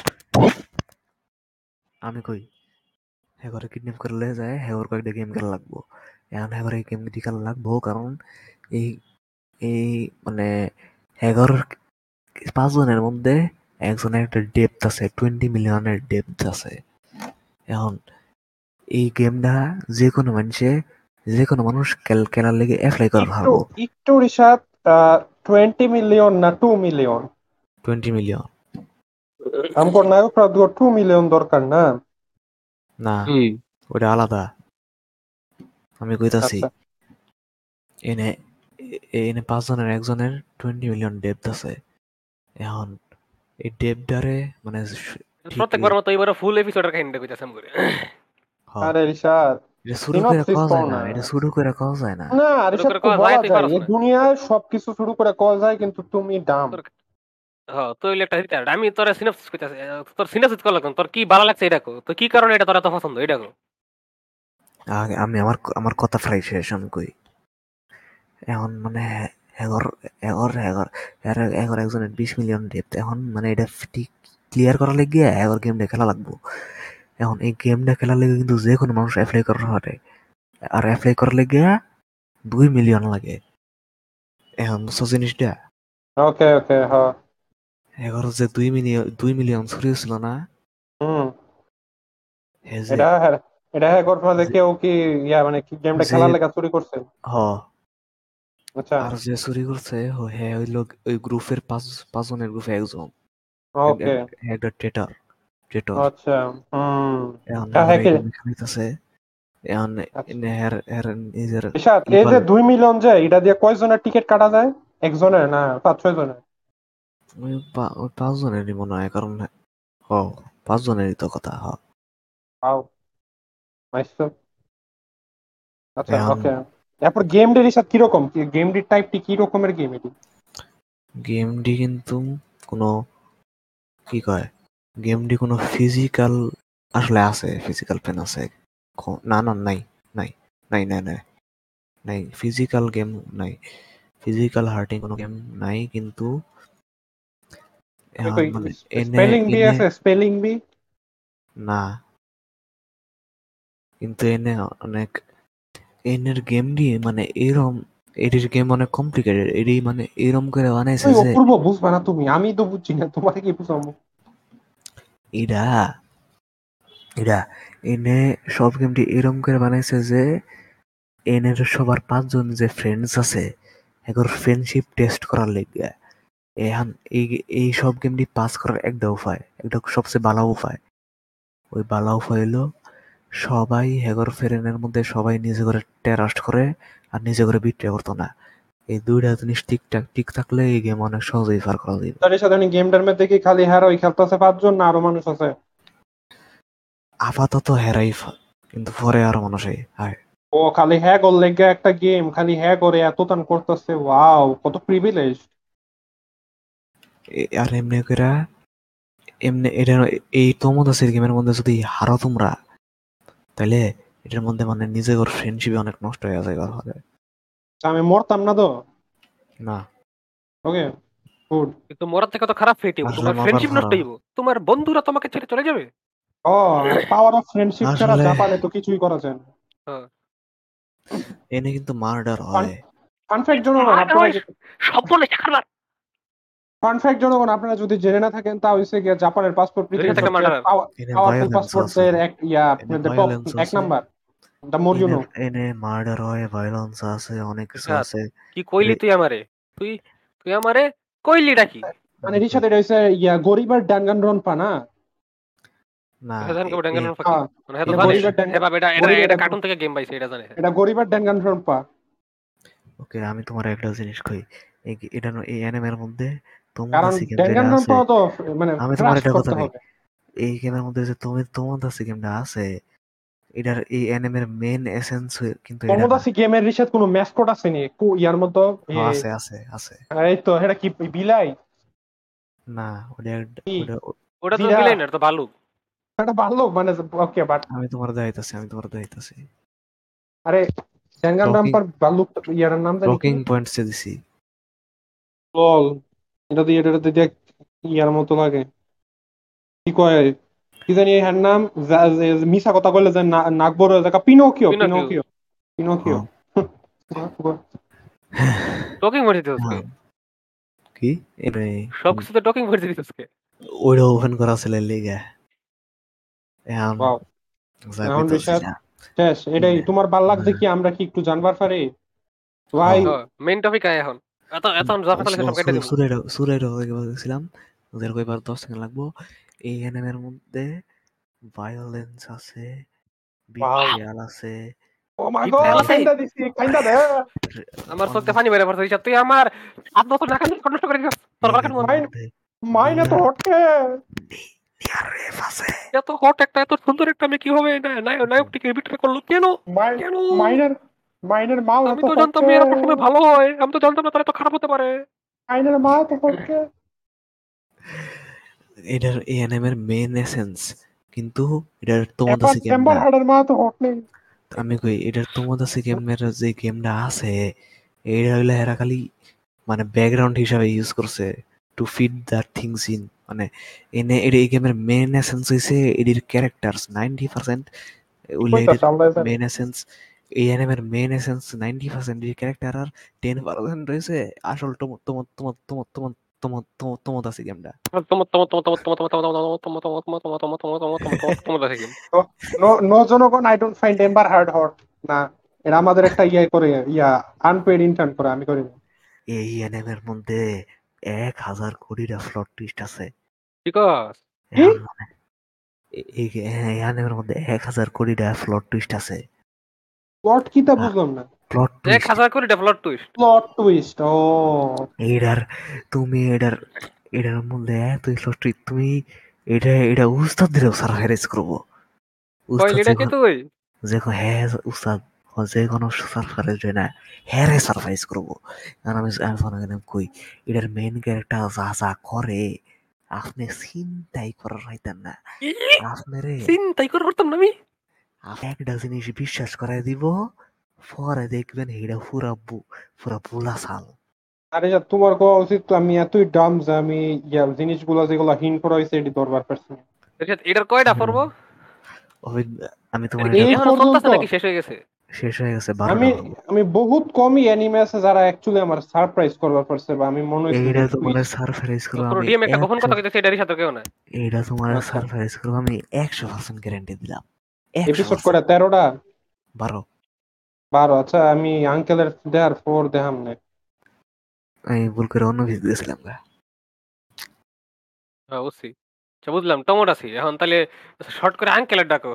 আমি কই হেগরে কিডন্যাপ করে লয়ে যায়, হেগর কয়েকটা গেম খেলা লাগবো। এখন হেগর এই গেম খেলা লাগবো কারণ এই এই মানে হেগর পাঁচজনের মধ্যে একজনের একটা ডেপথ আছে, টোয়েন্টি মিলিয়নের ডেপথ আছে। এখন এই গেমটা যে কোনো মানুষে, যে কোনো মানুষ খেল- খেলার লেগে অ্যাপ্লাই করে একটু পারবো। একটু রিসাদ, টোয়েন্টি মিলিয়ন না টু মিলিয়ন? টোয়েন্টি মিলিয়ন আমগর নায়করা টু মিলিয়ন দরকার না? না, হুম। ওটা আলাদা। আমি কইতাছি আচ্ছা, এনে এ- এনে পাঁচজনের একজনের টোয়েন্টি মিলিয়ন ডেপথ আছে। এখন এই ডেপটারে মানে স- ঠিক প্রত্যেকবার মতো এবারে ফুল এপিসোডের কাহিনীটা কইতাছে আম করে। হ আরে রিসাদ, এটা শুরু করে সিনপসিস খাওয়া কও যায় না, না। এটা শুরু করে খাওয়া যায় না। না শুরু রিসাদ করে কো কওয়া যায়, বলা তুই যায়, পারস এই না। দুনিয়ায় সবকিছু শুরু করে কল যায়, কিন্তু তুমি ডাম। তোর হ্যাঁ, তুই হইলে একটা রিটার্ড। আমি তোর সিনপসিস কইতাছি। আহ, তোর সিনপসিস কল লাগতো। তোর কি ভালো লাগছে এটা কো। তো কি কারণে এটা তোর এত পছন্দ এটা কো। আগে আমি আমার আমার কথা ফ্রাই শেষ আমি কই। এখন মানে এগর এগর এগর এর এগর একজনের বিশ মিলিয়ন ডেপথ। এখন মানে এটা ঠিক ক্লিয়ার করার লেগে এগর গেমটা খেলা লাগবো। এখন এই গেমটা খেলার লেগে কিন্তু যে কোনো মানুষ অ্যাপ্লাই করার পারে, আর অ্যাপ্লাই করার লেগে দুই মিলিয়ন লাগে। এখন বুঝছো জিনিসটা? ওকে ওকে, হ্যাঁ। এগর যে দুই মিলিয়ন দুই মিলিয়ন ছড়িয়ে ছিল না, হুম। হে যে এটা হ্যাঁ, এটা হ্যাঁ করতে যে কেউ কি ইয়া মানে কি গেমটা যে খেলার লেগা চুরি করছে? হ আচ্ছা। আর যে চুরি করছে হ- হ্যাঁ হইল ওই গ্রুপের পাঁচ পাঁচজনের গ্রুপে একজন, এক- ওকে, এক- একটা ট্রেটার ট্রেটর। আচ্ছা। হুম। এখন হ্যাঁ এগর হ্যাঁ এই কি? গেমে খেলাইতেছে। এখন আচ্ছা, এনে হের হের নিজের রিশাদ, এই ইভাল যে দুই মিলিয়ন যে এটা দিয়ে কয়জনের টিকিট কাটা যায়? একজনের না পাঁচ ছয় জনের? ওই পা- ওই পাঁচজনেরই মনে হয়, কারণ হ পাঁচজনেরই তো কথা হ। পাও, নাইস তো। আচ্ছা, এখন ওকে। এরপর গেম ডি রিশাদ কিরকম, গেম ডি টাইপটি কি রকমের গেম এটি? গেমটি কিন্তু কোনো কি কয়, গেমটি কোনো ফিজিক্যাল আসলে আছে, ফিজিক্যাল পেন আছে। খ- না না নাই নাই নাই নাই নাই নাই ফিজিক্যাল গেম নাই, ফিজিক্যাল হার্টিং কোনো গেম নাই, কিন্তু এখন মানে এনে স্পেলিং বি এনে আছে, স্পেলিং বি? না, কিন্তু এনে অনেক এনের গেম দিয়ে মানে এরম, এটির গেম অনেক কমপ্লিকেটেড, এটি মানে এরম করে বানাইছে ওই যে অপূর্ব বুঝবা না তুমি, আমি তো বুঝছি না, তোমাকে কি বুঝাবো? এরা এরা এনে সব গেমটি এরম করে বানাইছে যে এনের সবার পাঁচজন যে ফ্রেন্ডস আছে এখন ফ্রেন্ডশিপ টেস্ট করার লেগে এখন এই এই সব গেমটি পাস করার একটা উপায়, একটা সবচেয়ে ভালো উপায়, ওই ভালো উপায় হলো সবাই হেগর ফ্রেন্ডের মধ্যে সবাই নিজে করে টেরাস্ট করে আর নিজে করে বিট্রে করতো না। এই দুইটা জিনিস ঠিকঠাক ঠিক থাকলে এই গেম অনেক সহজেই পার করা যাবে। তার সাথে গেমটার মধ্যে কি খালি হ্যাঁ ওই খেলতেছে পাঁচজন না আরো মানুষ আছে? আপাতত হেরাই ফা- কিন্তু পরে আরো মানুষই হয়। ও খালি হ্যাঁ গোল লেগে একটা গেম খালি হ্যাঁ করে এত টান করতেছে, ওয়াও কত প্রিভিলেজ। এ- আর এমনি করে এমনি এটা এই তমোদাসের গেমের মধ্যে যদি হারো তোমরা, তাইলে এটার মধ্যে মানে নিজের ফ্রেন্ডশিপ অনেক নষ্ট হয়ে যায় কথা। আমি মরতাম না তো? না, ওকে, গুড। কিন্তু মরার থেকে তো খারাপ ফেট হইব। আসলে তোমার মরবার ফ্রেন্ডশিপ নষ্ট ধরো, হইব। তোমার বন্ধুরা তোমাকে ছেড়ে চলে যাবে। ও, পাওয়ার অফ ফ্রেন্ডশিপ ছাড়া আসলে জাপানে তো কিছুই করা যায় না। হ্যাঁ। এনে কিন্তু মার্ডার ফান হয়। ফান ফ্যাক্ট জনগণ, মার্ডার আপনারা হয় সব বলে চাকার। ফান ফ্যাক্ট জনগণ আপনারা যদি জেনে না থাকেন, তা হইছে গিয়া জাপানের পাসপোর্ট দুই পৃথিবীর থেকে সবচেয়ে মার্ডার। এনে পাওয়ারফুল ভায়োলেন্স আছে, পাসপোর্টের এক ইয়া এনে আপনাদের টপ ভায়োলেন্স এক আছে, নাম্বার। দ্য মোর ইউ এনে নো। এনে মার্ডার হয়, ভায়োলেন্স আছে, অনেক কিছু রিশাদ, আছে। কি কইলি তুই আমারে? তুই তুই আমারে কইলিটা কি? মানে আমি কই রিশাদ, এটা হইছে ইয়া গরিবের ডাঙ্গানরনপা না? না হেদান কবে এ- এ ড্যাঙ্গানোর ফাঁকি? হ্যাঁ, মানে হে তো এটা এনে জানে। গরিবের হে ডাঙ্গা, বাপ, এটা এটা গরিবের এটা ডাঙ্গা, কার্টুন থেকে গেম পাইছে, এটা জানে। এটা গরিবের ডাঙ্গানরনপা। ওকে, আমি তোমার একটা জিনিস কই। এই এটা ন- এই অ্যানিমের মধ্যে কারণ তোমোদাসি গেম যেটা আছে, ড্যাঙ্গানরনপা তো মানে আমি তোমার ট্রাস্ট একটা কথা করতে কই। হবে। এই গেমের মধ্যে যে তুমি তোমোদাসি গেমটা আছে, এটার এই অ্যানিমের মেন এসেন্স কিন্তু এটা না। তমোদাসি গেমের রিশাদ কোনো ম্যাসকট আছে নি কো ইয়ার মতো? হ্যাঁ, আছে আছে আছে। এই তো এটা কি বিলাই? না, ওটা এক- কি ওটা ও- ওটা তো জিরা? বিলাই না, এটা তো ভালুক। এটা ভালো মানে, ওকে বাট আমি তোমার দেখাইতাছি, আমি তোমার দেখাইতাছি। আরে টকিং ড্যাঙ্গানরনপার ভাল্লুক ইয়ার নাম জানি কি? টকিং পয়েন্টস এ দিছি। লল, এটা দিয়ে এটা দিয়ে দেখ ইয়ার মতো লাগে। কি কয়, কি জানি এর নাম? যা- যে- মিছা কথা কইলে যে না- নাক বড় হয়ে যায়, পিনোকিও, পিনকিউ। Pinocchio, Pinocchio. হ্যাঁ। টকিং ভরে দিতেছে। হ্যাঁ, কি এটা? সব কিছুতে টকিং ভরে দিতেছে। ওইটা ওপেন করা ছিল লেগে এখন ওয়াও। যা এখন কইতাছি ঋষাদ না। শেষ এটাই হ্যাঁ, তোমার ভাল লাগছে হ্যাঁ, কি আমরা কি একটু জানবার পারি ভাই? হ্যাঁ। হ্যাঁ, মেইন টপিক আয় এখন। এত এত যা কথা লাগে সব কেটে দিমু। সুরাইটা বলছিলাম, ওদের কইবার দশ সেকেন্ড লাগবো। এই অ্যানিমের মধ্যে ভায়োলেন্স আছে, ওয়াও, বিট্রিয়াল আছে, ও মাই বিট গড, ফেল মানে আছে। কাইন্দা দিছি, কাইন্দা দে। আমার চোখে অলমোস্ট পানি বের পড়ছে। ঋষাদ, তুই আমার সাত বছর না কান্দি নষ্ট করে দিছিস। তোর এই গলা কাটবো গেমের আমি। মাইন, মধ্যে মাইনে তো নিয়ার হটকে। নিয়ার রেফ আছে। এত হট একটা, এত সুন্দর একটা মেয়ে কিভাবে না- নায়ক নায়কটিকে বিট্রে করলো কেন? মাই কেন? মাইনের, মাইনের মা আমি তো তো জানতাম হটকে, মেয়েরা সবসময় ভালো হয়। আমি তো জানতাম না তারা তো খারাপ হতে পারে। মাইনের মা তো হটকে। এটার এই অ্যানিমের মেন এসেন্স কিন্তু এটার এবার তোমাদাসি গেম এম্বার না। হার্ডের মা তো হট নেই। আমি কই এটার তোমাদাসি গেমের যে গেমটা আছে, এটা হইলে এরা খালি মানে ব্যাকগ্রাউন্ড হিসাবে ইউজ করছে to fit the things in. মানে এনে এর এই গেমের মেন এসেন্স হইছে এটির ক্যারেক্টার্স নাইনটি পার্সেন্ট কি উল্লে এটির কইতাছ আল্লাহ জানে। Main essence. এই অ্যানিমের মেন এসেন্স নাইনটি পার্সেন্ট এর ক্যারেক্টার, আর টেন পার্সেন্ট রয়েছে আসল তোম তোম তোম তোম তোম তোম তোম তোমাদাসি গেমটা। তোমার তোমার তোমার তোমার তোমার তোমার তোমার তোমার তোমার তোমার তোমার তোমার তোমার তোমার তোমার তোমার তোমার তোমার দেখে গেম। নো নো জনগণ, I don't find ember hard hot. না, এটা আমাদের একটা ইয়ে করে, ইয়া আনপেইড ইন্টার্ন করে, আমি করি না। এই অ্যানিমের মধ্যে এক হাজার কোটিটা প্লট টুইস্ট আছে। ঠিক আছে। কি এখন মানে এ- এই এই অ্যানিমের মধ্যে এক হাজার কোটিটা প্লট টুইস্ট আছে। প্লট কি তা বুঝলাম না। প্লট এক টুইস্ট হাজার করে ডেভেলপ টুইস্ট। প্লট টুইস্ট, ও এটার তুমি এটার এটার মধ্যে এত প্লট টুইস্ট তুমি এটা এটা উস্তাদ দিলেও সারপ্রাইজ করবো। উস্তাদ কইলি যে নাকি তুই? যে হ্যাঁ উস্তাদ যে কোনো সারপ্রাইজ হয় না, হ্যাঁ রে সারপ্রাইজ করবো। কারণ আমি আমি কই এটার মেইন ক্যারেক্টার যা যা করে আপনি চিন্তাই করার হইতেন না। কি? আপনারে চিন্তাই করে পারতাম না আমি। আপনি একটা জিনিস বিশ্বাস করাই দিব, পরে দেখবেন এটা পুরা বু- পুরা বুলা সাল। আরে যা, তোমার কোয়া উচিত তো আমি এতই ডাম যে আমি ইয়া জিনিসগুলো যেগুলো হিন করা হয়েছে এটি দরবার পারছি না। ঋষাদ, এটার কয়টা হুম, পড়বো? অভিজ্ঞ আমি তোমার এটা কি এটা এই এখনো পর্যন্ত চলতেছে নাকি শেষ হয়ে গেছে? শেষ হয়ে গেছে আমি বারোটা পর্ব। আমি বহুত কমই অ্যানিমে আছে যারা অ্যাকচুয়ালি আমার সারপ্রাইজ করবার পারছে, বা আমি মনে হয়েছে যে এইটা তোমার টুইস্ট। সারপ্রাইজ তো করবো পুরো আমি ডিএম একটা গোপন একশো। কথা কইতেছে, এটা ঋষাদ কেউ না। এইটা তোমার আচ্ছা, সারপ্রাইজ করবো আমি একশো পার্সেন্ট গ্যারান্টি দিলাম। একশো এপিসোড করে পার্সেন্ট তেরোটা? বারো। বারো? আচ্ছা, আমি আঙ্কেলের দেয়ার ফোর দেখাম না। আমি ভুল করে অন্য কিছু দিয়েছিলাম গা। হ্যাঁ, বুঝছি। আচ্ছা, বুঝলাম টমোটাসি। এখন তাহলে শর্ট করে আঙ্কেলের ডাকো।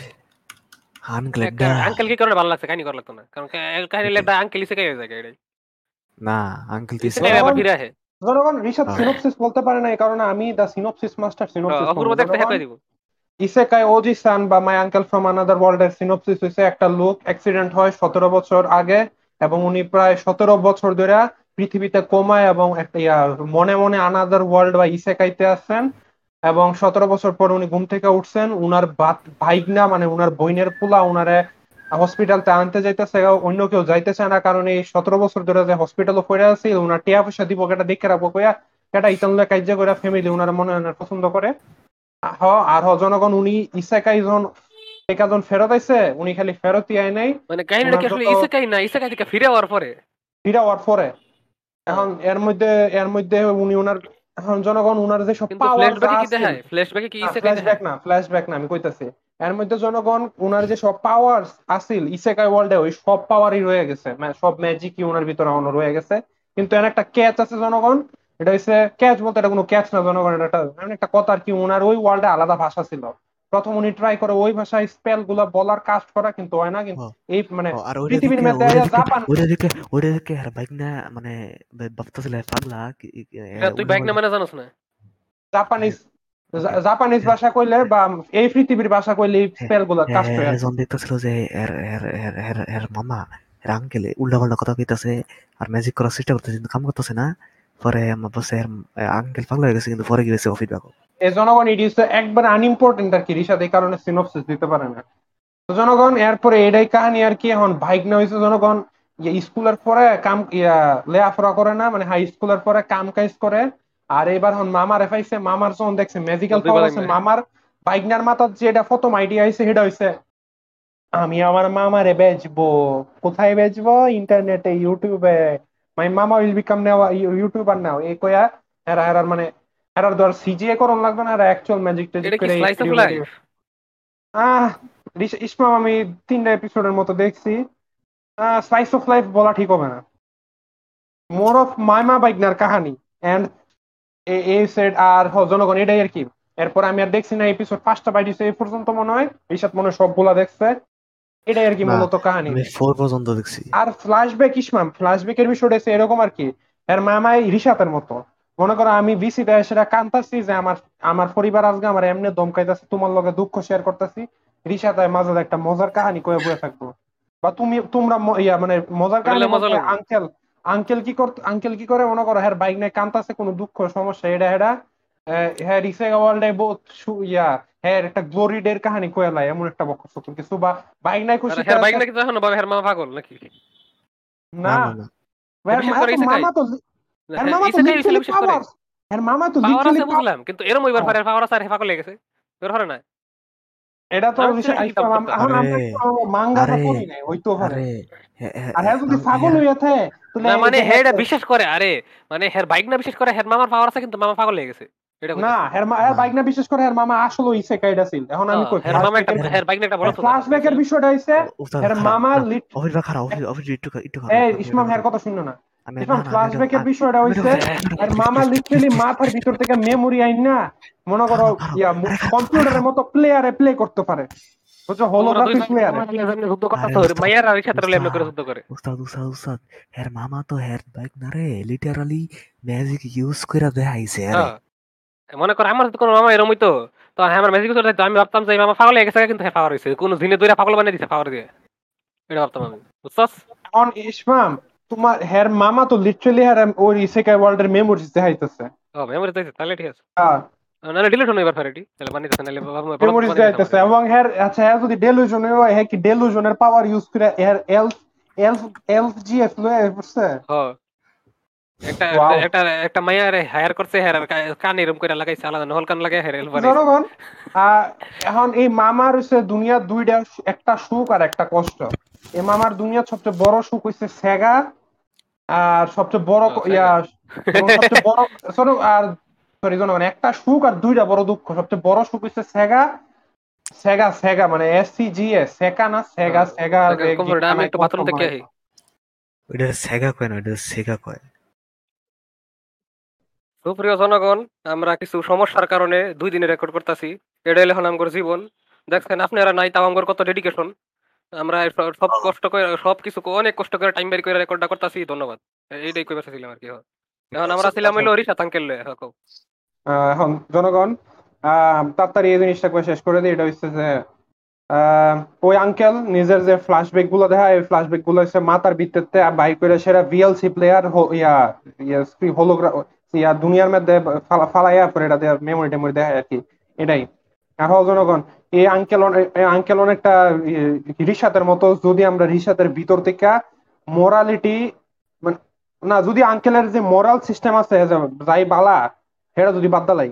আনক্লেডা আঙ্কেল কি কারণে ভালো লাগছে? কাহিনী করা লাগতো না, কারণ কা- কাহিনী লেখা আঙ্কেল ইসে হয়ে যায় এটাই। না, আঙ্কেল ইসে দিছে। আবার জনগণ, ফিরে আসে। জনগণ ঋষাদ হ্যাঁ, সিনোপসিস বলতে পারে না, এই কারণে আমি দা সিনোপসিস মাস্টার হ্যাঁ, সিনোপসিস অপূর্ব বলবো। দেখতে হ্যাঁ জনগণ, কই দিব। ইসেকাই ওজি সান বা my uncle from another world এর সিনোপসিস হইছে একটা লোক অ্যাক্সিডেন্ট হয় সতেরো বছর আগে, এবং উনি প্রায় সতেরো বছর ধরে পৃথিবীতে কোমায় এবং একটা ইয়া মনে মনে আনাদার ওয়ার্ল্ড বা ইসেকাইতে আছেন। এবং সতেরো বছর পর উনি ঘুম থেকে উঠছেন, উনার বাত- ভাইগনা মানে উনার বইনের পোলা উনারে হসপিটালতে আনতে যাইতেছে, অন্য কেউ যাইতেছে না, কারণ এই সতেরো বছর ধরে যে হসপিটালে পড়ে আছে উনার টিয়া পয়সা দিব কেটা দেখে রাখবো কইয়া কেটা ইতানলে কার্য করে ফ্যামিলি উনার মনে হয় পছন্দ করে। হ আর হ জনগণ, উনি ইসাকাই যখন টেকা যখন ফেরত আইছে উনি খালি ফেরতই আয় নাই, মানে কাহিনীটা উনার কি আসলে যত ইসেকাই না ইসেকাই থেকে ফিরে হওয়ার পরে? ফিরা হওয়ার পরে হ্যাঁ, এখন এর মধ্যে এর মধ্যে উনি উনার এখন জনগণ উনার যে সব কিন্তু পাওয়ার যা ফ্ল্যাশব্যাকে কি আছে। দেখায়? ফ্ল্যাশব্যাকে কি না ইসেকাই ফ্ল্যাশব্যাক দেখায়? না, ফ্ল্যাশব্যাক না, আমি কইতাছি এর মধ্যে জনগণ উনার যে সব পাওয়ার আছিল ইসেকাই ওয়ার্ল্ডে ওই সব পাওয়ারই রয়ে গেছে, মানে সব ম্যাজিকই উনার ভিতরে এখনো রয়ে গেছে। কিন্তু এর একটা ক্যাচ আছে জনগণ, এটা হচ্ছে ক্যাচ বলতে এটা কোনো ক্যাচ না জনগণ, এটা একটা এমন একটা কথা আর কি, উনার ওই ওয়ার্ল্ডে আলাদা ভাষা ছিল। প্রথম উনি ট্রাই করে ওই ভাষায় স্পেল গুলা বলার কাস্ট করা, কিন্তু হয় না, কিন্তু ও এই মানে ও, আর ওইটা পৃথিবীর দিকে মধ্যে ওইটা আইয়া দিকে জাপান। ওইটা দিকে ওইটা দিকে আর বাইক না মানে ভাবতেছিল পাগলা এটা তুই উল্টা বাইক না পাল্টা। মানে জানোস না? জাপানিজ ওকে, জা- জাপানিজ ভাষা কইলে বা এই পৃথিবীর ভাষা কইলে স্পেল গুলা কাস্ট হয় আর কি। হ্যাঁ দেখতেছিল যে এর এর এর এর এর মামা এর আঙ্কেলে উল্টা পাল্টা কথা কইতাছে আর ম্যাজিক করার চেষ্টা করতেছে কিন্তু কাম করতেছে না। পরে আমার বসে আঙ্কেল পাগলা হয়ে গেছে কিন্তু পরে গিয়েছে ফিডব্যাক। এই জনগণ ইট ইজ একবার আনইম্পর্টেন্ট আর কি, রিশাদ এই কারণে সিনopsis দিতে পারে না। তো জনগণ এরপরে এটাই কাহিনী আর কি। এখন বাইক না হয়েছে জনগণ ইয়ে স্কুলের পরে কাম ইয়া লেখাপড়া করে না, মানে হাই স্কুলের পরে কাম কাজ করে। আর এবার হন মামার এফাইছে, মামার যখন দেখছে ও ম্যাজিক্যাল দুই পাওয়ার বাদাম আছে, না। মামার বাইকনার মাথার যেটা প্রথম আইডিয়া আইছে সেটা হইছে আমি আমার মামারে বেচবো। কোথায় বেচবো? ইন্টারনেটে, ইউটিউবে। মাই মামা উইল বিকাম নেওয়া ইউটিউবার নাও এই কয়া এরা এরার মানে এরার ধর সিজিএ করন লাগবে না, এরা অ্যাকচুয়াল ম্যাজিক ট্যাজিক এটা কি করে এই slice of video video. Life? Ah রিস- ইসমাম আমি তিনটা এপিসোডের মতো দেখছি। স্লাইস অফ লাইফ বলা ঠিক হবে না, মোর অফ মাইমা বাইকনার কাহানি। এন্ড এই সেট আর হ, জনগণ এটাই আর কি। এরপর আমি আর দেখছি না, এপিসোড পাঁচটা বাইরেছে এই পর্যন্ত মনে হয়, রিশাদ মনে হয় সবগুলা দেখছে। এটাই আর কি না, মূলত কাহিনী। আমি ফোর পর্যন্ত দেখছি। আর ফ্ল্যাশব্যাক ইসমাম ফ্ল্যাশব্যাকের বিষয়টা হচ্ছে এরকম আর কি, এর মামাই রিশাতের মতো। মনে করো আমি বিসিতে সেটা কান্তাছি যে আমার আমার পরিবার আজকে আমার এমনি দমকাইতেছে, তোমার লগে দুঃখ শেয়ার করতেছি, রিশাত মাঝে একটা মজার কাহিনী কয়ে বয়ে থাকবো। বা তুমি তোমরা ম- ইয়া মানে মজার শুনলে কাহিনী মজা বলতে লাগবো। আঙ্কেল আঙ্কেল কি করতে আঙ্কেল কি করে মনে করো হ্যাঁ বাইক নাই কান্তাছে কোনো দুঃখ সমস্যা এটা হেডা হ্যাঁ রিসে ওয়ার্ল্ডে বহুত সু- ইয়া হ্যাঁ একটা গ্লোরি ডের কাহিনী কয়ে লাই এমন একটা বকর সকল কিছু, বা বাইক নাই আর খুশিতে হের বাইক আছে। নাকি তো এখনো বাবা হের মামা পাগল নাকি? না না না না ও এর বিশ্বাস মা- করে এর তো ইসেকাই? মামা তো এর হ্যাঁ মামা তো ইসেকাই ছেলে লিটারালি বিশ্বাস করে। পাওয়ার এর মামা তো পাওয়ার লিটারালি আছে বুঝলাম, কিন্তু এরম ওইবার পাওয়ার। পারে পাওয়ার আছে আর হে পাগল লেগে গেছে। বের হরে না। এটা তো আমি তো রিসে- এটা কি আইসা ডাউট আম- করতাম। এখন আরে আমরা মাঙ্গাটা আরে পড়ি নাই হইতো পারে। আরে হে- হে- আর হ্যাঁ যদি আং- ছাগল হ্যাঁ, হইয়াছে তাহলে না এই মানে যে হে হ্যাঁ এটা বিশ্বাস করে, আরে মানে হের বাইক না বিশ্বাস করে হের মামার পাওয়ার আছে কিন্তু মামা পাগল লেগে গেছে। এটা না কইতাছি। এর মা এর না বাইক না বিশেষ করে এর মামা আসলে ইসে কাইডা ছিল। এখন আমি হ্যাঁ কই হের মামা একটা ফ্ল্যাশব্যাকের এর হের বাইক না একটা বড় সোদা দেখছি ফ্ল্যাশব্যাকের না। বিষয়টা হইছে উস্তাদ এর খারাপ মামা না। লিট অফিস খারাপ অফিস অফিস একটু একটু খারাপ এই আপনি এটা ইসমাম করেন। হ্যার কথা শুনো না। আমি না ইসমাম না আমি এটা ফ্ল্যাশব্যাকের আ- বিষয়টা আমি এটা হইছে এর প্লিজ মামা প্লিজ প্লিজ লিটারালি মাথার ভিতর থেকে মেমোরি আইন না মনে করো খারাপ খারাপ ইয়া আরে খারাপ আরে কম্পিউটারের খারাপ মতো প্লেয়ারে প্লে করতে পারে, বুঝছো, তোমরা দুই হোলোগ্রাফিক ভাই প্লেয়ারে। মামা মিলে যেমনি যুদ্ধ আরে করতাছো, উস্তাদ মাইয়ার আর সাথে এমনি করে উস্তাদ যুদ্ধ করে। উস্তাদ উস্তাদ উস্তাদ হের মামা তো হের বাইক না রে লিটারালি ম্যাজিক ইউজ করে দেখাইছে আরে। হ্যাঁ মনে কর আমার তো কোনো মামা এরম হইতো, তো হ্যাঁ আমার ম্যাজিক করতে আমি ভাবতাম যে এই মামা পাগল হয়ে গেছে, কিন্তু হ্যাঁ পাওয়ার হয়েছে কোন দিনে দুইটা পাগল বানিয়ে দিছে পাওয়ার দিয়ে। এটা ভাবতাম আমি, বুঝছস? এখন ইসমাম তোমার হের মামা তো লিটারালি হের ওই ইসেকাই ওয়ার্ল্ডের মেমোরিজ দেখাইতেছে। ও মেমোরি চাইছে তাহলে ঠিক আছে। হ্যাঁ নাহলে ডিলিট হলো এবার ফেরেডি, তাহলে বানিয়ে নাহলে বলদ মেমোরিজ বানিয়ে দিছে আমার। দেখাইতেছে এবং হের আচ্ছা হ্যাঁ যদি ডেলুশন হয় হ্যাঁ কি ডেলুশনের পাওয়ার ইউজ করে হের এলফ এলফ এলফ জিএফ লয়ে পড়ছে। হ্যাঁ একটা ওয়াও। একটা একটা মাইয়ারে হায়ার করছে, হ্যাঁ কান এরম করে লাগাইছে আলাদা নহল কান লাগাই হ্যাঁ এল বানাইছে। জনগণ আহ এখন এই মামার হচ্ছে দুনিয়ার দুইটা, একটা সুখ আর একটা কষ্ট। এই মামার দুনিয়ার সবচেয়ে বড় সুখ হইছে সেগা, আর সবচেয়ে বড় ও ক- ইয়া সেগা। এবং সবচেয়ে বড় সরি আর সরি জনগণ একটা সুখ আর দুইটা বড় দুঃখ। সবচেয়ে বড় সুখ হইছে সেগা, সেগা সেগা মানে S C G S Sega না সেগা হ্যাঁ সেগা সেগা গেম কমফোর্ট, আমি বানাই একটু বাথরুম কনসোল থেকে বানাই। আহি। ওইটা সেগা কয় না ওইটা সেগা কয়। সুপ্রিয় জনগণ, আমরা কিছু সমস্যার কারণে দুই দিনে রেকর্ড করতেছি। এটা হলো এখন আমার জীবন। দেখছেন আপনারা নাই তাও আমার কত ডেডিকেশন। আমরা সব সব কষ্ট করে সব কিছু অনেক কষ্ট করে টাইম বের করে রেকর্ডটা করতেছি, ধন্যবাদ। এইটাই কইবার চাইছিলাম আর কি। হয় এখন আমরা ছিলাম হইলো রিশাত আঙ্কেল লয়ে। হ্যাঁ কও। আহ, এখন জনগণ আহ তাড়াতাড়ি এই জিনিসটা করে শেষ করে দিই। এটা হচ্ছে যে আহ, ওই আঙ্কেল নিজের যে ফ্ল্যাশব্যাক গুলো দেখায় এই ফ্ল্যাশব্যাক গুলো হচ্ছে মাথার ভিত্তিতে বাই করে সেরা ভিএলসি প্লেয়ার ইয়া ইয়া হোলোগ্রাফ ইয়া দুনিয়ার মধ্যে ফালা- ফালাইয়া পরে এটা মেমোরি টেমোরি দেখায় আর কি। এটাই আর হল জনগণ এই আঙ্কেল এই আঙ্কেল অনেকটা রিশাতের মতো, যদি আমরা রিশাতের ভিতর থেকে মোরালিটি মানে না যদি আঙ্কেলের যে মোরাল সিস্টেম আছে যে যাই বালা সেটা যদি বাদ দালাই,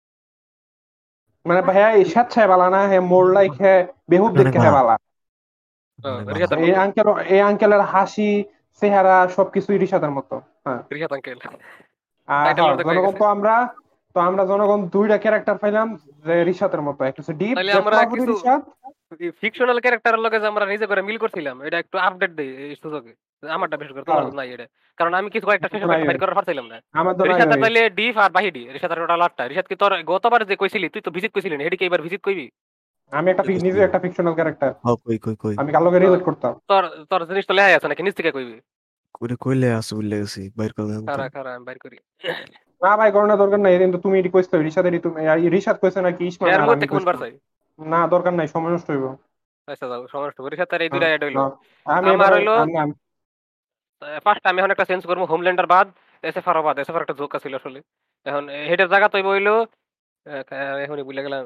মানে হ্যাঁ স্বেচ্ছায় বালা না হ্যাঁ মোর লাইক হ্যাঁ অনেক বেহুবদেরকে হ্যাঁ ভালো বালা। অনেক ভালো। রিশাতের এই মতো। আঙ্কেল এই আঙ্কেলের হাসি চেহারা সবকিছুই রিশাতের মতো। হ্যাঁ রিশাত আঙ্কেল আর টাইটেল হ্যাঁ অর্ধেক হয়ে জনগণ গেছে। তো আমরা তো আমরা জনগণ দুইটা ক্যারেক্টার পাইলাম, যে রিশাতের মতো, একটা হচ্ছে ডিপ তাহলে যে আমরা পুরাপুরি কিছু রিশাত। ফিকশনাল ক্যারেক্টারের লগে যে আমরা নিজে করে মিল করছিলাম, এটা একটু আপডেট দেই এই সুযোগে। আমারটা বিশেষ করে, তোমার হ্যাঁ, তো নাই এটা। কারণ আমি কিছু কয়েকটা শেষে তো নাই কয়েকটা ভাই, বাইর করার পারছিলাম না। আমার তো নাই রিশাতের ভাই। তাইলে ডিফ আর বাহিডি, রিশাতের টোটাল আটটা। রিশাত কি তোর গতবার যে কইছিলি তুই তো ভিজিট কইছিলি না, এদিকে এবার ভিজিট কইবি? আমি একটা ফিক- নিজে একটা ফিকশনাল ক্যারেক্টার, হ কই কই কই আমি কালোকে তো রিলেট করতাম। তোর তোর জিনিস তো লেহাই আছে নাকি, নিচ থেকে কইবি? কইরে কইলে আসু বলে গেছি বাইর করে দেন তো। খারা খারা আমি বাইর করি। না ভাই, করোনা দরকার নাই, কিন্তু তুমি এটি কইছো রিশাদের, তুমি রিশাদ কইছে নাকি ইসমাম, হের আর আমি মধ্যে কোন বার কইছিলাম। চাই? না দরকার নাই, সময় নষ্ট হইব। আচ্ছা যাও, সমস্যা নেই। রিশাতের এই হ্যাঁ, দুইটা অ্যাড হইলো। হ্যাঁ। আমি আমার এবার হইলো আমি আমি- ফার্স্ট আমি এখন একটা চেঞ্জ করবো, হোমল্যান্ডার বাদ এসএফআর বাদ। এসএফআর একটা জোক ছিল আসলে। এখন হেডের জায়গা তৈব হইলো আহ, এখনই ভুলে গেলাম।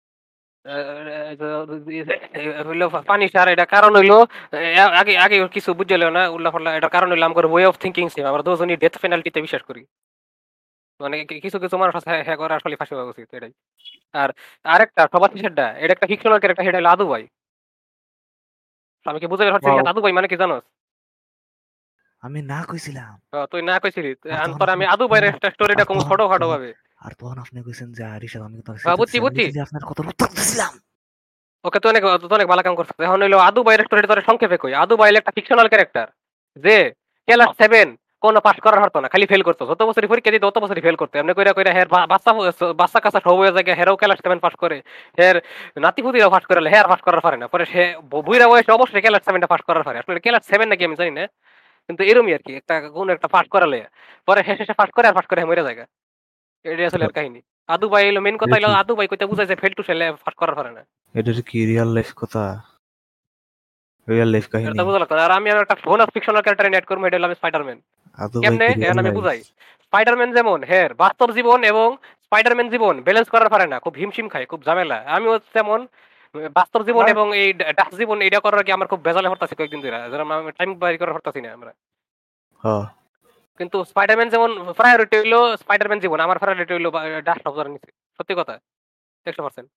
হইলো পানি সার, এটা কারণ হইলো আহ, আগে আগে কিছু বুঝলো না উল্লা পাল্লা। এটার কারণ হইলো আমার ওয়ে অফ থিঙ্কিং সেম, আমরা দুজনই ডেথ পেনাল্টিতে বিশ্বাস করি। মানে কি- কিছু কিছু মানুষ আছে হ্যাঁ করে আসলে ফাঁসি হওয়া উচিত এটাই। আর আরেকটা সবার শেষেরটা, এটা একটা ফিকশনাল ক্যারেক্টার, সেটা হলো আদু ভাই। আমি কি বুঝতে পারছি wow, আদু ভাই মানে কি জানোস? আমি না কইছিলাম। আহ, তুই না কইছিলি, আর তখন তোর আপনি আমি আদু ভাইয়ের একটা আর স্টোরিটা কম তখন ছোটখাটো তখন ভাবে। আর তখন আপনি কইছেন যে আরিশা আমি তো হ্যাঁ, সেটা বুঝছি দিছিলাম, আমি বুঝছি। খালি আপনার কথার উত্তর দিছিলাম। ওকে, তো অনেক তো অনেক ভালো কাম করছে। এখন হইলো আদু বাইরের স্টোরি তোরে সংক্ষেপে কই। আদু বাইল একটা ফিকশনাল ক্যারেক্টার, যে ক্লাস সেভেন কোনো পাস করার হতো না, খালি ফেল করতো। যত বছরই পরীক্ষা দিত তত বছরই ফেল করতো। এমনি কইরা কইরা হের বা- বাচ্চা বাচ্চা কাচ্চা সব হয়ে যায়, হেরাও ক্লাস সেভেন পাস করে। হের নাতিপুতিরাও পাস করে, হের পাস করার পারে না। পরে সে ব- বুইড়া বয়সে অবশ্যই ক্লাস সেভেনটা পাস করার পারে। আসলে ক্লাস সেভেন নাকি আমি জানি না, কিন্তু এরমই আর কি, একটা কোন একটা পাস করালে পরে শেষে সে পাস করে আর পাস করে মরে যায়। এটাই আসলে আর কাহিনী। আদু ভাই হলো মেন কথা এটা হলো, কি আদু ভাই কইতে বুঝায় যে ফেল টু সেলে পাস করার পারে না। এটা কি রিয়েল লাইফ কথা, রিয়েল লাইফ এটা কাহিনী? তো বুঝা লাগতো না। আর আমি আর একটা বোনাস ফিকশনাল ক্যারেক্টার এড করবো, এটা হলো আমি স্পাইডারম্যান। আদু ভাই কেমনে কি এখন রিয়েল আমি লাইফ? বুঝাই। স্পাইডারম্যান যেমন হের বাস্তব জীবন এবং স্পাইডারম্যান জীবন ব্যালেন্স করার পারে না, খুব হিমশিম খায়, খুব ঝামেলা। আমিও তেমন বাস্তব জীবন ভাই এবং এই ডাক জীবন এটা করার কি আমার খুব বেজালে হতাছি কয়েকদিন ধরে, যেরকম আমি টাইম বাইর করে হতাছি না আমরা। হ্যাঁ, কিন্তু স্পাইডারম্যান যেমন প্রায়োরিটি হইলো স্পাইডারম্যান জীবন, আমার প্রায়োরিটি হইলো ডাক শব্দের নিচে। সত্যি কথা, একশো পার্সেন্ট।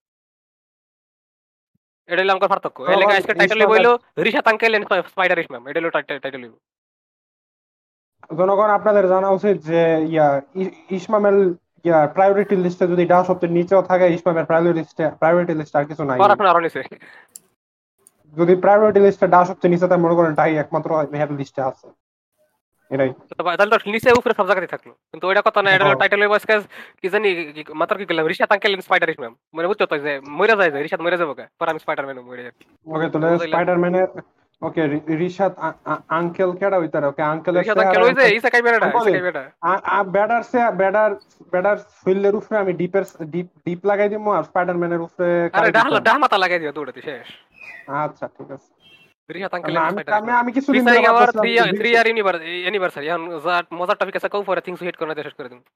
এটা হলো আমার পার্থক্য। এর লেগে জনগণ আজকে টাইটেল হইব ইসমামের হইলো Rishad uncle and spider Ismam. এটা হলো টাইটেল হইব। জনগণ আপনাদের জানা উচিত যে ইয়া ই- ইসমামের ইয়া প্রায়োরিটি লিস্টে যদি ডা সবচেয়ে নিচেও থাকে, ইসমামের প্রায়োরিটি লিস্টে প্রায়োরিটি লিস্টে আর কিছু নাই। পড়াশোনা আরো নিচে। যদি প্রায়োরিটি লিস্টে ডা সবচেয়ে নিচে থাকে, মনে করেন ডাই একমাত্র মেহের লিস্টে আছে, এটাই। তো ভাই, তাহলে তো নিচে উপরে সব জায়গাতেই থাকলো, কিন্তু ওইটা কথা না। এটা হলো হ্যাঁ। টাইটেল হইব আজকে কি জানি কি- মাত্র কি করলাম, Rishad uncle and spider Ismam. মানে বুঝছো তো যে মইরা যায়, যে রিশাত মইরা যাবো গা, পরে আমি স্পাইডারম্যান মরে যাই। ওকে, তাহলে বুঝাইলাম। স্পাইডারম্যানের, ওকে, রিশাদ আঙ্কেল কেডা হইতারে? ওকে, আঙ্কেলের রিশাত আঙ্কেল চেহারা ওই যে এমন- ইসা কাইবেটা, আমি ইসা বলি, কাইবেটা। আ- আ- ব্যাডার সে ব্যাডার ব্যাডার ফিল্ডের উপরে আমি ডিপের ডিপ ডিপ লাগাই দিব, আর স্পাইডারম্যানের উপরে আরে কারে ডাহ দিতাম? ডাহ মাথা লাগাই দিও দৌড়াতে শেষ। আচ্ছা, ঠিক আছে। রিশাত আঙ্কেল না, এন্ড আমি স্পাইডার আমি ইসমাম। আমি কিছুদিন ধরে ফিচারিং আওয়ার ভাবতেছিলাম থ্রি যে থ্রি রিশাদ- ইয়ার ইউনিভার্সারি। এখন যা মজার টপিক আছে কও, পরে থিংস হিট করে না শেষ করে দিন।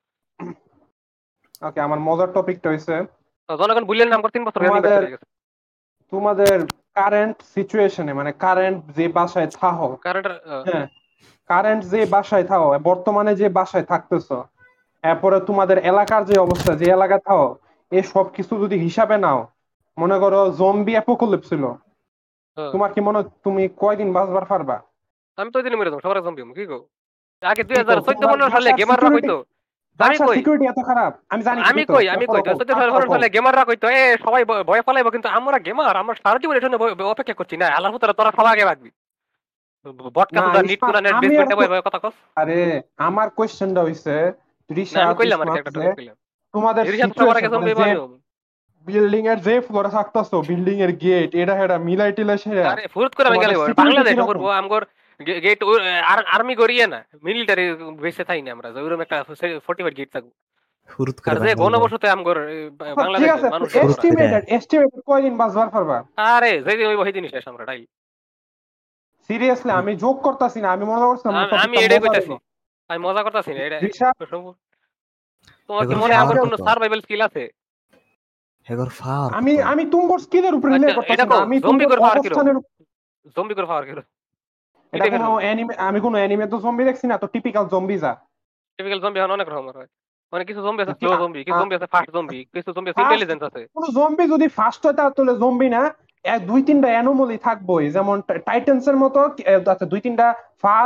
ওকে, আমার মজার টপিকটা হইছে জনগণ বুঝলেন না, আমার তিন বছর তোমাদের অ্যানিভার্সারি গেছে। তোমাদের কারেন্ট সিচুয়েশনে, মানে কারেন্ট যে বাসায় থাকো, কারেন্ট। হ্যাঁ, কারেন্ট যে বাসায় থাকো, বর্তমানে যে বাসায় থাকতেছো, এরপরে তোমাদের এলাকার যে অবস্থা, যে এলাকা থাকো, এই সব কিছু যদি হিসাবে নাও, মনে করো জম্বি অ্যাপোকালিপস ছিল, তোমার কি মনে হয় তুমি কয়দিন বাঁচবার পারবা? আমি তো ওই দিনই মরে যাবো, সবার জম্বি কি গো। আগে দুই কি কও, হাজার চোদ্দ তোমার পনেরো সালে বাসার গেমাররা সিকিউরিটি, কইতো। আমি বাসার কই সিকিউরিটি এত খারাপ? আমি জানি আমি ঠিকই তো, কই আমি কই তারপরে দুই কও, হাজার চোদ্দ তারপরে পনেরো কও। সালে গেমাররা কইতো এ সবাই ভয় ভয় পালাইবো, কিন্তু আমরা গেমার, আমরা সারা জীবন এর জন্য ভয়- অপেক্ষা করছি না। আল্লাহর পুত্র তোরা সবাই আগে ভাগবি। বটকা না, সুদা নিট ইসমাম, কুনা নেট বেস আমি আর বইটা কো- ভয় ভয় কথা কস। আরে, আমার কোয়েশ্চেনটা হইছে না আমি রিশাদ কইলাম আর কি ইসমাম, একটা যে টপিক কইলাম। তোমাদের এর সাথে সবার আগে সিচুয়েশন, মানে জম্বি যে আমি। বিল্ডিং এর যে ফ্লোরে থাকতেছো, বিল্ডিং এর গেট এটা হেটা মিলাই টিলাই সেরা, আরে ফুরুত করে আমি গেলে তোমাদের সিকিউরিটি বাংলাদেশ কিরকম? করবো আমগর গেট আর্মি করিয়ে না, মিলিটারি বেসে থাই না আমরা, যে ওইরকম একটা ফোর্টি ফাইভ গেট থাকবো। ফুরুত আর করে যে বাঙালি যায়। গণবসতে আমগর আচ্ছা, ঠিক বাংলাদেশে আছে, মানুষ ফুরুত জনগণ। করে এস্টিমেটেড এস্টিমেটেড কয়দিন বাঁচবার পারবা? আরে যেদিন ওই সেই দিনই শেষ আমরা তাই। সিরিয়াসলি, ফুরুত আমি জোক করতেছি না, আমি মনে করছিলাম আমি আমি টপিকটা এটাই মজা কইতাছি, হইব। আমি মজা করতেছি না এটা। রিশাদ, তোমার কি এগোর মনে হয় আমার ফাওয়ার কোনো কত? সার্ভাইভাল স্কিল আছে? এগোর ফাওয়ার আমি কত? আমি তুমগোর স্কিলের উপর আচ্ছা রিলেট করতেছি এটা না, কো, আমি জম্বি তুমগোর করে পাওয়ার কিরম? অবস্থানের। জম্বি করে পাওয়ার কিরম? এটা এটাই কোনো ফেললাম। অ্যানিমে, আমি কোনো অ্যানিমে তো জম্বি দেখছি না, তো টিপিক্যাল জম্বি যা। টিপিক্যাল জম্বি এখন অনেক রকমের হয়। মানে কিছু জম্বি আছে স্লো জম্বি, কিছু জম্বি আছে ফাস্ট জম্বি, কিছু জম্বি আছে ফার্স্ট, ইন্টেলিজেন্স আছে। কোনো জম্বি যদি ফার্স্ট হয় তাহলে জম্বি না, এক দুই তিনটা অ্যানোমালি থাকবোই, যেমন টাইটেন্স এর মতো। এ, আচ্ছা, দুই তিনটা ফাস্ট,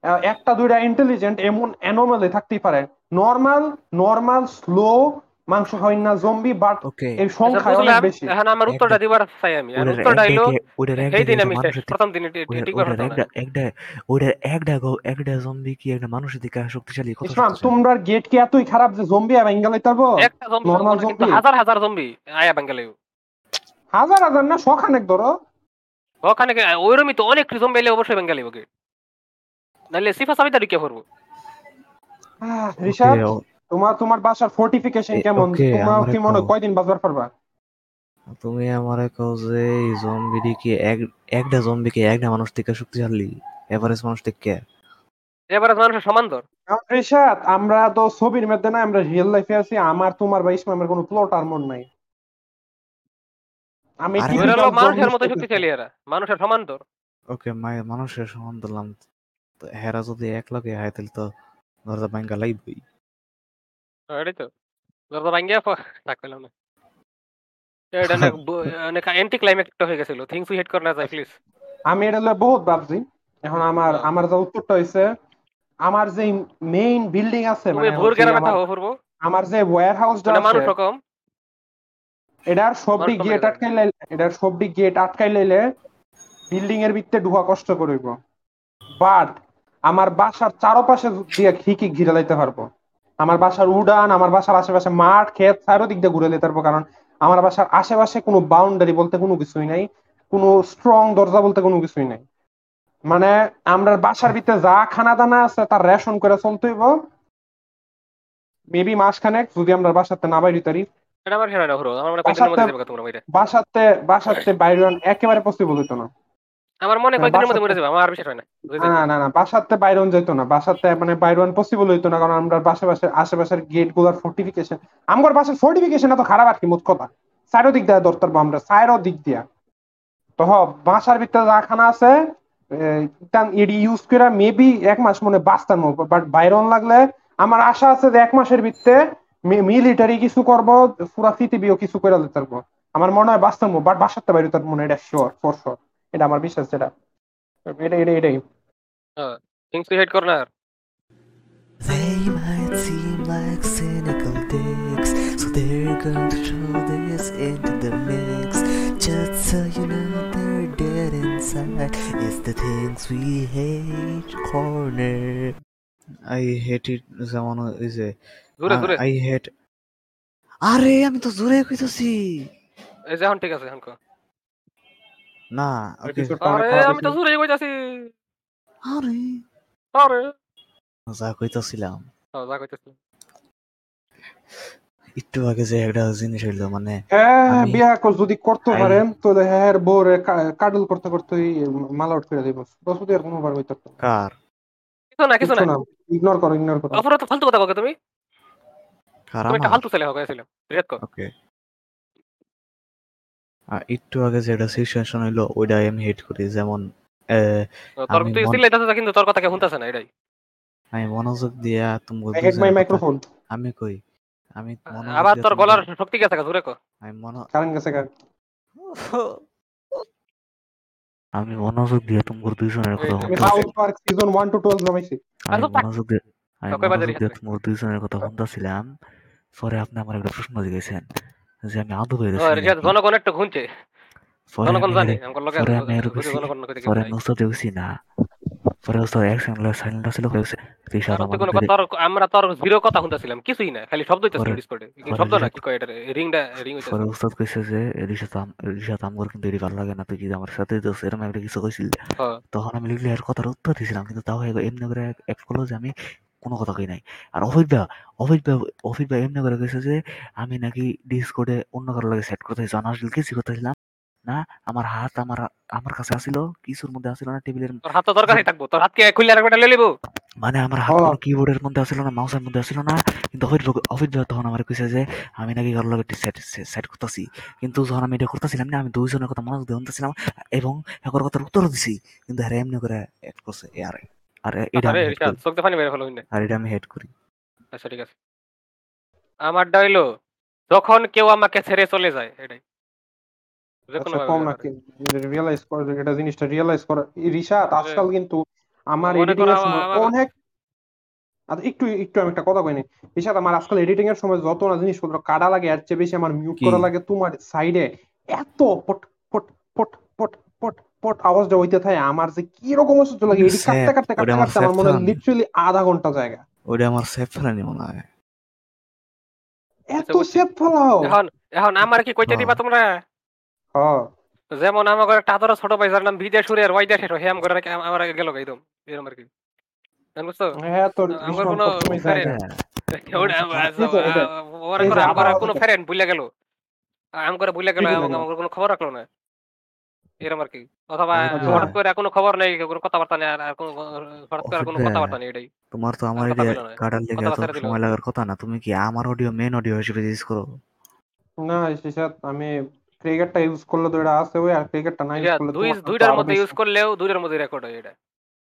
আহ, একটা দুইটা ইন্টেলিজেন্ট এমন অ্যানোমালি থাকতেই পারে। নর্মাল নর্মাল স্লো মাংস খাই না জম্বি, বাট ওকে, এই আচ্ছা সংখ্যায় অনেক বুঝলাম, বেশি। এখন আমার একটা উত্তরটা দিবার চাই আমি, আর ওটার উত্তরটা একটা হইলো কে ওটার একটা সেই কে দিন একটা আমি শেষ, মানুষের থেকে প্রথম দিন ওটার ঠিক ওটার পারতাম না। একটা একটা ওটার একটা গো- একটা জম্বি কি একটা মানুষের দিকে শক্তিশালী, কত ইসলাম, শক্তিশালী! তোমরা গেট কি এতই খারাপ যে জম্বি আর ইঙ্গালাই পারবো? একটা জম্বি পারবো নর্মাল না, কিন্তু জম্বি হাজার হাজার জম্বি আয়া বাঙ্গালে হাজার হাজার না শখানেক ধরো। ওখানে ওইরকমই তো অনেক জম্বি এলে অবশ্যই বাঙ্গালি ওকে, নাহলে সিফা সাবিতা ঢুকে পড়বো। আহ, ওকে, রিশাদ, তোমার তোমার বাসার ফোর্টিফিকেশন কেমন? ওকে, তোমরা আমারে কি মনে কও, হয় কয়দিন বাজার পারবা? তুমি আমারে কও যে এই জম্বি কি এক একটা জম্বি কি একটা মানুষ থেকে শক্তিশালী, এভারেজ মানুষ থেকে? এবারে মানুষের সমান দর। কারণ রিশাদ, আমরা তো ছবির মধ্যে না, আমরা রিয়েল লাইফে আছি। আমার তোমার বা ইসলামের কোনো প্লট আর মন নাই। আমি আরে ওইরা টিপিক্যাল হলো মানুষের জম্বিশ মতো টাইপের। শক্তিশালী, এরা মানুষের সমান দর। ওকে, মাই মানুষের সমান দিলাম, তো হেরা যদি এক লগে হয় তাহলে তো দরজা ভাঙ্গা লাইবই। এটাই তো দরজা ভাঙ্গিয়া থাক পেলাম না। এটা অনেক ব- অনেক অ্যান্টি ক্লাইম্যাক্স হয়ে গেছিল, থিংস উই হেড করে না যায় প্লিজ। আমি এটা লইয়া বহুত ভাবছি। এখন আমার আমার যা উত্তরটা হইছে, আমার যে মেইন বিল্ডিং আছে, তুমি মানে ভোর যে গ্রামে আমার থাকো পূর্ব, আমার যে ওয়্যার হাউসটা মানে আছে, মানুষ কম, এটার সবটি মানুষ কম গেট এটা জানি। আটকাই লাইলে এটার সবটি গেট আটকাই লাইলে বিল্ডিং এর ভিতরে ঢুকা কষ্ট করব। বাট আমার বাসার চারপাশে দিয়ে ঠিকই ঘিরে লাইতে পারবো। আমার বাসার উড়ান, আমার বাসার আশেপাশে মাঠ ক্ষেত চারো দিক দিয়ে ঘুরে লাইতে পারবো, কারণ আমার বাসার আশেপাশে কোনো বাউন্ডারি বলতে কোনো কিছুই নাই, কোনো স্ট্রং দরজা বলতে কোনো কিছুই নাই। মানে আমরা বাসার ভিতরে যা খানা দানা আছে তার রেশন করে চলতে হইব। মেবি মাসখানেক যদি আমরা বাসাতে না বাইরে তারি। এটা আমার খেলা না হলো, আমার মনে কয়েকদিনের বাসাতে মধ্যে যাবে তোমরা মরে। বাসাতে বাসাতে বাইরে একেবারে পসিবল হইতো না। আমার মনে মানে কয়েকদিনের মধ্যে বাসাতে মরে যাবে, আমার আর বিশ্বাস হয় না বুঝে না যাইতে। না না বাসাতে বাইরন যেত না, বাসাতে মানে বাইরন পসিবল হইতো না, কারণ আমরা আশেপাশে আশেপাশের গেট গুলার ফোর্টিফিকেশন, আমার বাসার ফোর্টিফিকেশন এত খারাপ আর কি মোট কথা। চারো দিক দিয়ে দরকার আমরা চারো দিক দিয়া। তো হ, বাসার ভিতরে যা খানা আছে এডি ইউজ করে মেবি এক মাস মনে বাঁচতাম, বাট বাইরন লাগলে আমার আশা আছে যে এক মাসের ভিতরে মিলিটারি কিছু করব, পুরা পৃথিবীও কিছু করে দিতে পারবো। আমার মনে হয় বাঁচতাম, বাট বাসাতে বাইরে তার মনে হয় এটা শিওর ফর শিওর। এটা আমার বিশ্বাস, যেটা এটা এটা এটাই। হ্যাঁ, থিংস উই হেড করে না আর। They might seem like cynical dicks, so they're going to throw this into the mix. Just so you know they're dead inside. It's the things we hate corner. I hate it যেমন ওই যে জোরে জোরে, I hate, আরে আমি তো জোরে কইতাছি এই যে এখন ঠিক আছে এখন কো। না। ওকে, এপিসোডটা অনেক আরে খারাপ আমি হয়েছে। তো জোরে কইতাছি। আরে আরে যা কইতাছিলাম হ্যাঁ যা কইতাছি। একটু আগে যে একটা জিনিস হইলো, মানে হ্যাঁ, আমি বিয়া কর- যদি করতে আই পারেন তাহলে হ্যাঁ বউর কাডল করতে করতে মালা আউট করে দিব। বসুদি আর কোনো বার হইতে পারবে না। কার কিছু না কিছু কিচ্ছু না, না, ইগনোর করো ইগনোর করো। অপরাধ তো ফালতু কথা বলছো তুমি। কার তুমি একটা আমার? ফালতু ছেলে হবে ছিল, রেড কর। ওকে, একটু আগে যে একটা সিচুয়েশন হইলো ওইটা আমি হেট করি। যেমন আহ, তোর আমি তুই মন চিল্লাইতাছিস কিন্তু তোর কথা কেউ শুনতাছে না, এটাই। আমি মনোযোগ দিয়া তুমি আই হেড মাই দুইজনের কথা মাইক্রোফোন। আমি কই, আমি মনোযোগ আবার দিয়া তোর তোমাকে গলার শক্তি গেছে জোরে কর। আমি মনো কারেন্ট গেছে গা। আমি মনোযোগ দিয়ে তোমার দুইজনের এই কথা তো আমি ঠিক আছে। শুনতাছি। South Park season one two twelve নামাইছি। আর আমি চুপ থাক, মনোযোগ দিয়ে আমি কই বাজে মনোযোগ রিহাত দিয়ে ভাই। তোমার দুইজনের কথা শুনতাছিলাম। পরে আপনি আমার একটা প্রশ্ন জিজ্ঞাসেন যে আমি আদৌ ও হইতেছি রিহাত, নাকি। জনগণ একটু ঘুমছে, পরে জনগণ আমি জানে হেরে আমার লগে পরে আমি হেরে বুঝে, গেছি। জনগণ কইতে কিছু পরে নাই। আমি উস্তাদে গেছি না। পরে উস্তাদ এক সেকেন্ড সাইলেন্ট ছিল, কয়েছে রিশাদ কারণ তুই আমার কোনো কিন্তু কথা, রে- তোর আমরা তোর জিরো কথা শুনতেছিলাম, কিছুই না, খালি শব্দ হইতাছিল পরে ডিসকর্ডে। পরে শব্দ না রিশাদ কি কয়, এটা রিংটা রিং পরে হইতাছে। উস্তাদ কইছে যে রিশাদ আম- রিশাদ আমগর কিন্তু এটি ভালো লাগে না, তুই কি আমার সাথে দোস এরকম একটা কিছু কইছিল। হ্যাঁ তখন আমি লিখলে এর কথার উত্তর দিয়েছিলাম, কিন্তু তাও এগো এমনি করে এক করলো যে আমি কোনো কথা কই নাই। আর অভিজ্ঞ অভিজ্ঞ অভিজ্ঞ এমনি করে গেছে যে আমি নাকি ডিসকর্ডে অন্য কারোর লাগে সেট করতে চাই, আসলে কিছু করতেছিলাম না। আমার হাত আমার আমার কাছে আসিল, কিছুর মধ্যে আসিল না, টেবিলের তোর হাত তো কিছু, দরকারই থাকবো, তোর হাতকে খুললে আর একটা লইলিব। মানে আমার হ, হাত কোনো কিবোর্ডের মধ্যে আসিল না, মাউসের মধ্যে আসিল না। কিন্তু অভিজ্ঞ অভিজ্ঞ তখন আমার কইছে যে আমি নাকি কারোর লগে সেট সেট করতেছি। কিন্তু যখন আমি এটা করতেছিলাম না, আমি দুইজনের কথা মনোযোগ দিয়ে শুনতেছিলাম এবং একর কথার উত্তর দিছি, কিন্তু হ্যাঁ এমনি করে অ্যাক্ট করছে। এ আর আর এটা আরে আমি হেড রিশাদ, করি। চোখ দিয়ে পানি বের হলো হইনে। আর এটা আমি হেড করি। আচ্ছা ঠিক আছে, আমারটা হইলো যখন কেউ আমাকে ছেড়ে চলে যায়, এটাই যে কোনো আচ্ছা ভাবে কম হইতে পারে। নাকি রিয়েলাইজ করো, এটা জিনিসটা রিয়েলাইজ করো। রিশাদ আরে আজকাল কিন্তু আমার মনে এডিটিং করো এর আমা- সময় আমাকে অনেক আচ্ছা, একটু একটু আমি একটা কথা কইনি রিশাদ, আমার আজকাল এডিটিং এর সময় যত না জিনিসপত্র কাটা লাগে এর চেয়ে বেশি আমার মিউট কি করা লাগে তোমার সাইডে এত পট পট পট পট পট পট আওয়াজটা হইতে থাকে আমার যে কি রকম অসহ্য লাগে, ওটা এডি কাটতে স্যাপ, কাটতে ওটা কাটতে আমার কাটতে স্যাপ আমার মনে হয় ফেলানি, লিটারালি আধা ঘন্টা জায়গা ওটা আমার স্যাপ ফেলানি মনে হয়। এত আচ্ছা বুঝছি। সেপ ফেলাও। এখন এখন আমার কি কইতে হ্যাঁ দিবা তোমরা? হ্যাঁ যেমন আমার একটা আদর ছোট ভাই যার নাম বিদেশ সুরে আর ওয়াইদা শেষ হে আম করে আমার গেল একদম এরকম আর কি, জান বুঝছো? হ্যাঁ, তোর আমার রিসমান্ড কোনো সবসময় ফ্রেন্ড জায়গা। ওটা ওটা আর এই যে এই যে ওরা এই করে যে আম আবার করে আওয়াজ কোনো হচ্ছে। ফ্রেন্ড ভুলে গেল, আম করে ভুলে গেল কি বলে এবং গেল? আমার কোনো খবর রাখলো না এরকম আর কি। অথবা ওই তো আচ্ছা হঠাৎ করে কোনো খবর নেই, কোনো কথাবার্তা নেই, আর আর কোনো হঠাৎ করে আর অফিক কোনো ভাই, কথাবার্তা নেই, এটাই তোমার তো আমার আর কথা এরিয়া কইলো না, কাটার লেগে কথা এত ছেড়ে দিল। সময় লাগার কথা না, তুমি কি আমার অডিও মেন অডিও হিসেবে ইউজ করো? না রিশাদ, আমি ক্রিকেটটা ইউজ করলে তো এটা আছে ওই, আর ক্রিকেটটা না ইউজ এটা করলে দুই তোমার তো দুইটার আরো মধ্যে বেশি। ইউজ করলেও দুইটার মধ্যে রেকর্ড হয় এটা।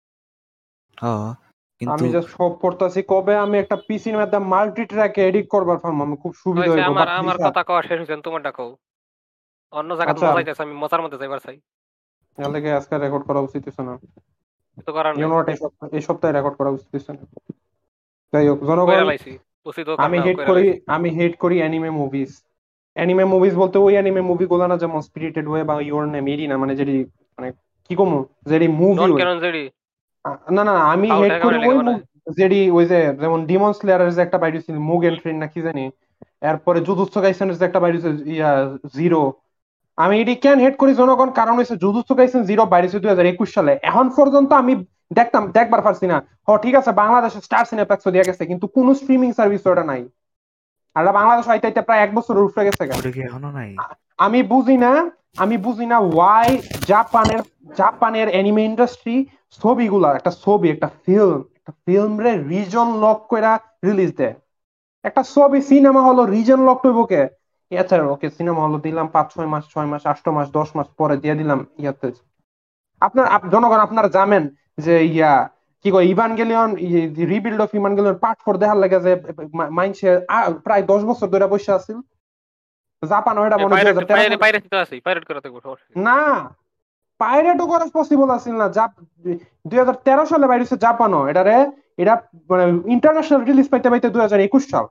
হ্যাঁ কিন্তু আমি জাস্ট সব পড়তাছি কবে আমি একটা পিসির মধ্যে মাল্টি ট্র্যাকে এডিট করবার পারবো, আমি খুব সুবিধা হয়েছে, হইব। আমার বাট আমার রিশাদ, কথা কওয়া শেষ হয়েছে, তোমারটা কও। অন্য জায়গায় আচ্ছা, মজা যাইতেছে, আমি মজার মধ্যে যাইবার চাই, এর লাগে আজকে রেকর্ড করা উচিত ছিল না। কিছু করার ইউ নাই, নো হোয়াট, এই সপ্তাহে এই সপ্তাহে রেকর্ড করা উচিত ছিল না। যাই হোক জনগণ, কইরা লাইছি, উচিত হোক আর আমি না হোক হেট কইরা করি লাইছি। আমি হেট করি অ্যানিমে মুভিজ। অ্যানিমে মুভিজ বলতে ওই অ্যানিমে মুভি গুলো না, যেমন স্পিরিটেড ওয়ে বা ইওর নেম, এরই না, মানে যেটি মানে কি কমু, যেটি মুভি নন ওই। ক্যানন জেডি আ- না না আমি ফাউল হেড টাকা করি মানে লেগে ওই বানায়। মু- যেডি ওই যে যেমন ডিমন স্লেয়ারের যে একটা বাইরে ছিল মুগেন ট্রেন না কি জানি, এরপরে জুজুৎসু কাইসেনের যে একটা বাইরে ইয়া জিরো। আমি এটি কেন হেড করি জনগণ, কারণ হচ্ছে জুজুৎসু কাইসেন জিরো বাইরে দুই হাজার একুশ সালে, এখন পর্যন্ত আমি দেখতাম দেখবার পারছি না। হ ঠিক আছে, বাংলাদেশে স্টার সিনেপ্লেক্স দিয়ে গেছে কিন্তু কোনো স্ট্রিমিং সার্ভিস ওটা নাই। আর এটা বাংলাদেশ হয়তো এটা প্রায় এক বছর উপরে গেছে গা। ওটা কি এখনো নাই? আ- আমি বুঝি না আমি বুঝি না ওয়াই জাপানের জাপানের অ্যানিমে ইন্ডাস্ট্রি ছবিগুলা, একটা ছবি একটা ফিল্ম একটা ফিল্ম রে রিজন লক কইরা রিলিজ দেয়। একটা ছবি সিনেমা হলো রিজন লক হইব কে? আচ্ছা ওকে, সিনেমা হলো দিলাম পাঁচ ছয় মাস ছয় মাস আট মাস দশ মাস পরে দিয়ে দিলাম ইয়াতে। আপনার আপ- জনগণ আপনারা জানেন যে ইয়া কি কয় Evangelion, rebuild of Evangelion part four দেখার লাগে যে মাইনসে প্রায় দশ বছর ধরে বসে আছিল। জাপান ওইটা মনে হয় দুই পাইরেট হাজার তেরো পাইরেট সালে। পাইরেট তো আছে, পাইরেট করে থাকবো সমস্যা কি? না, পাইরেটও করা পসিবল আছিল না। জাপ দুই হাজার তেরো সালে বাইরে হচ্ছে জাপানও এটারে, এটা মানে ইন্টারন্যাশনাল রিলিজ পাইতে পাইতে দুই হাজার একুশ সাল।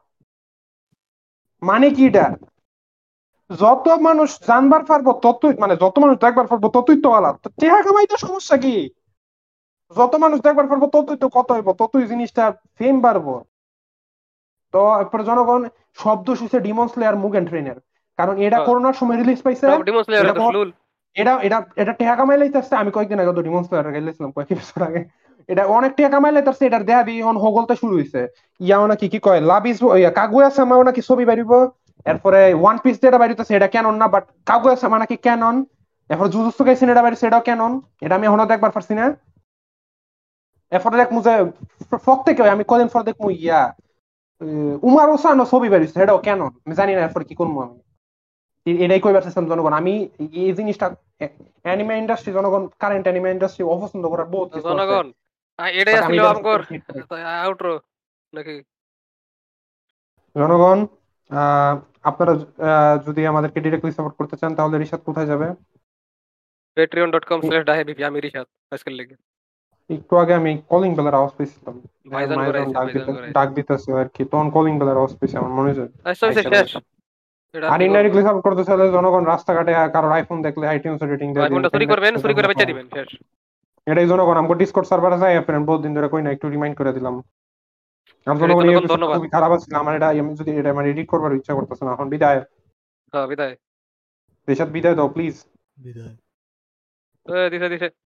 মানে কি এটা, যত মানুষ জানবার পারবো ততই, মানে যত মানুষ দেখবার পারবো ততই তো আলাদা, তো টেহা কামাইতে সমস্যা কি? যত মানুষ দেখবার পারবো ততই তো কত হইব, ততই জিনিসটা ফেম বাড়বো। তো এরপরে জনগণ শব্দ শুনছে ডিমন স্লেয়ার মুগেন ট্রেনের, কারণ এটা হ্যাঁ, করোনার সময় রিলিজ পাইছে। সব ডিমন স্লেয়ার এটা তো কোনো ফ্লুল। এটা এটা এটা টেহা কামাই লাইতেছে। আমি কয়েকদিন আগে তো ডিমন স্লেয়ার গেছিলাম কয়েক বছর আগে। এটা অনেক টেহা কামাই লাইতেছে, এটার দেহা দিয়ে এখন হগলতে শুরু হয়েছে। ইয়াও নাকি কি কয় লাবিস কাগুয়া সামাও নাকি ছবি বাইরিব। এরপরে ওয়ান পিস যেটা বাইরিতেছে এটা ক্যানন না, বাট কাগুয়া সামা নাকি ক্যানন। এরপর জুজুৎসু কাইসেন এটা বাইরিছে, এটাও ক্যানন। এটা আমি এখনো দেখবার পারছি না। এরপরে দেখমু যে ফক থেকে আমি কদিন পর দেখমু ইয়া উম, উমার ওসানো ছবি বাইরিছে, এটাও ক্যানন। আমি জানি না এরপর কি করবো আমি। এ- এটাই কইবার চাইছিলাম জনগণ, আমি এই জিনিসটা অ্যানিমে ইন্ডাস্ট্রি জনগণ, কারেন্ট অ্যানিমে ইন্ডাস্ট্রি অপছন্দ করার বহুত কিছু আছে। জনগণ আ- এটাই বাট আমি ছিল এটার আমগর hate করি। আউটরো নাকি? জনগণ, আহ আপনারা আহ, যদি আমাদেরকে ডিরেক্টলি সাপোর্ট করতে চান তাহলে রিশাদ কোথায় যাবে? পেট্রিয়ন ডট কম স্ল্যাশ ডাহে বিপি আমি রিশাদ আজকের লেগে। একটু আগে আমি কলিং বেলের আওয়াজ পেয়েছিলাম, যে ভাইজান করে মাইজন আইছে, ডাক ভাইজান দিতে করে আইছে। ডাক দিতেছে আর কি, তখন কলিং বেলের আওয়াজ পেয়েছি, আমার মনে হয় আচ্ছা হইছে, আইসা শেষ। রয়েছে। এটা আর আর কি করবো? ইনডাইরেক্টলি সাপোর্ট করতে চাইলে জনগণ রাস্তাঘাটে কারোর আইফোন দেখলে আইটিউন্স রেটিং দিয়ে দিন, আইফোনটা চুরি ফ্রেন্ড করবেন, চুরি করে বেচে রিকোয়েস্ট। দিবেন, শেষ। এটাই জনগণ আমাকে ডিসকর্ড সার্ভারে যায় ফ্রেন্ড বহুত দিন ধরে কই না, একটু রিমাইন্ড করে দিলাম। আমার এটাই জনগণ এই জনগণ, এপিসোডটা ধন্যবাদ। খুবই খারাপ ছিল, আমার এটা আমি যদি এটা আমার এডিট করবার ইচ্ছা করতেছে না এখন। বিদায়। হ্যাঁ, বিদায়। রেশাদ বিদায় দাও প্লিজ। বিদায়। এ, দিছে দিছে।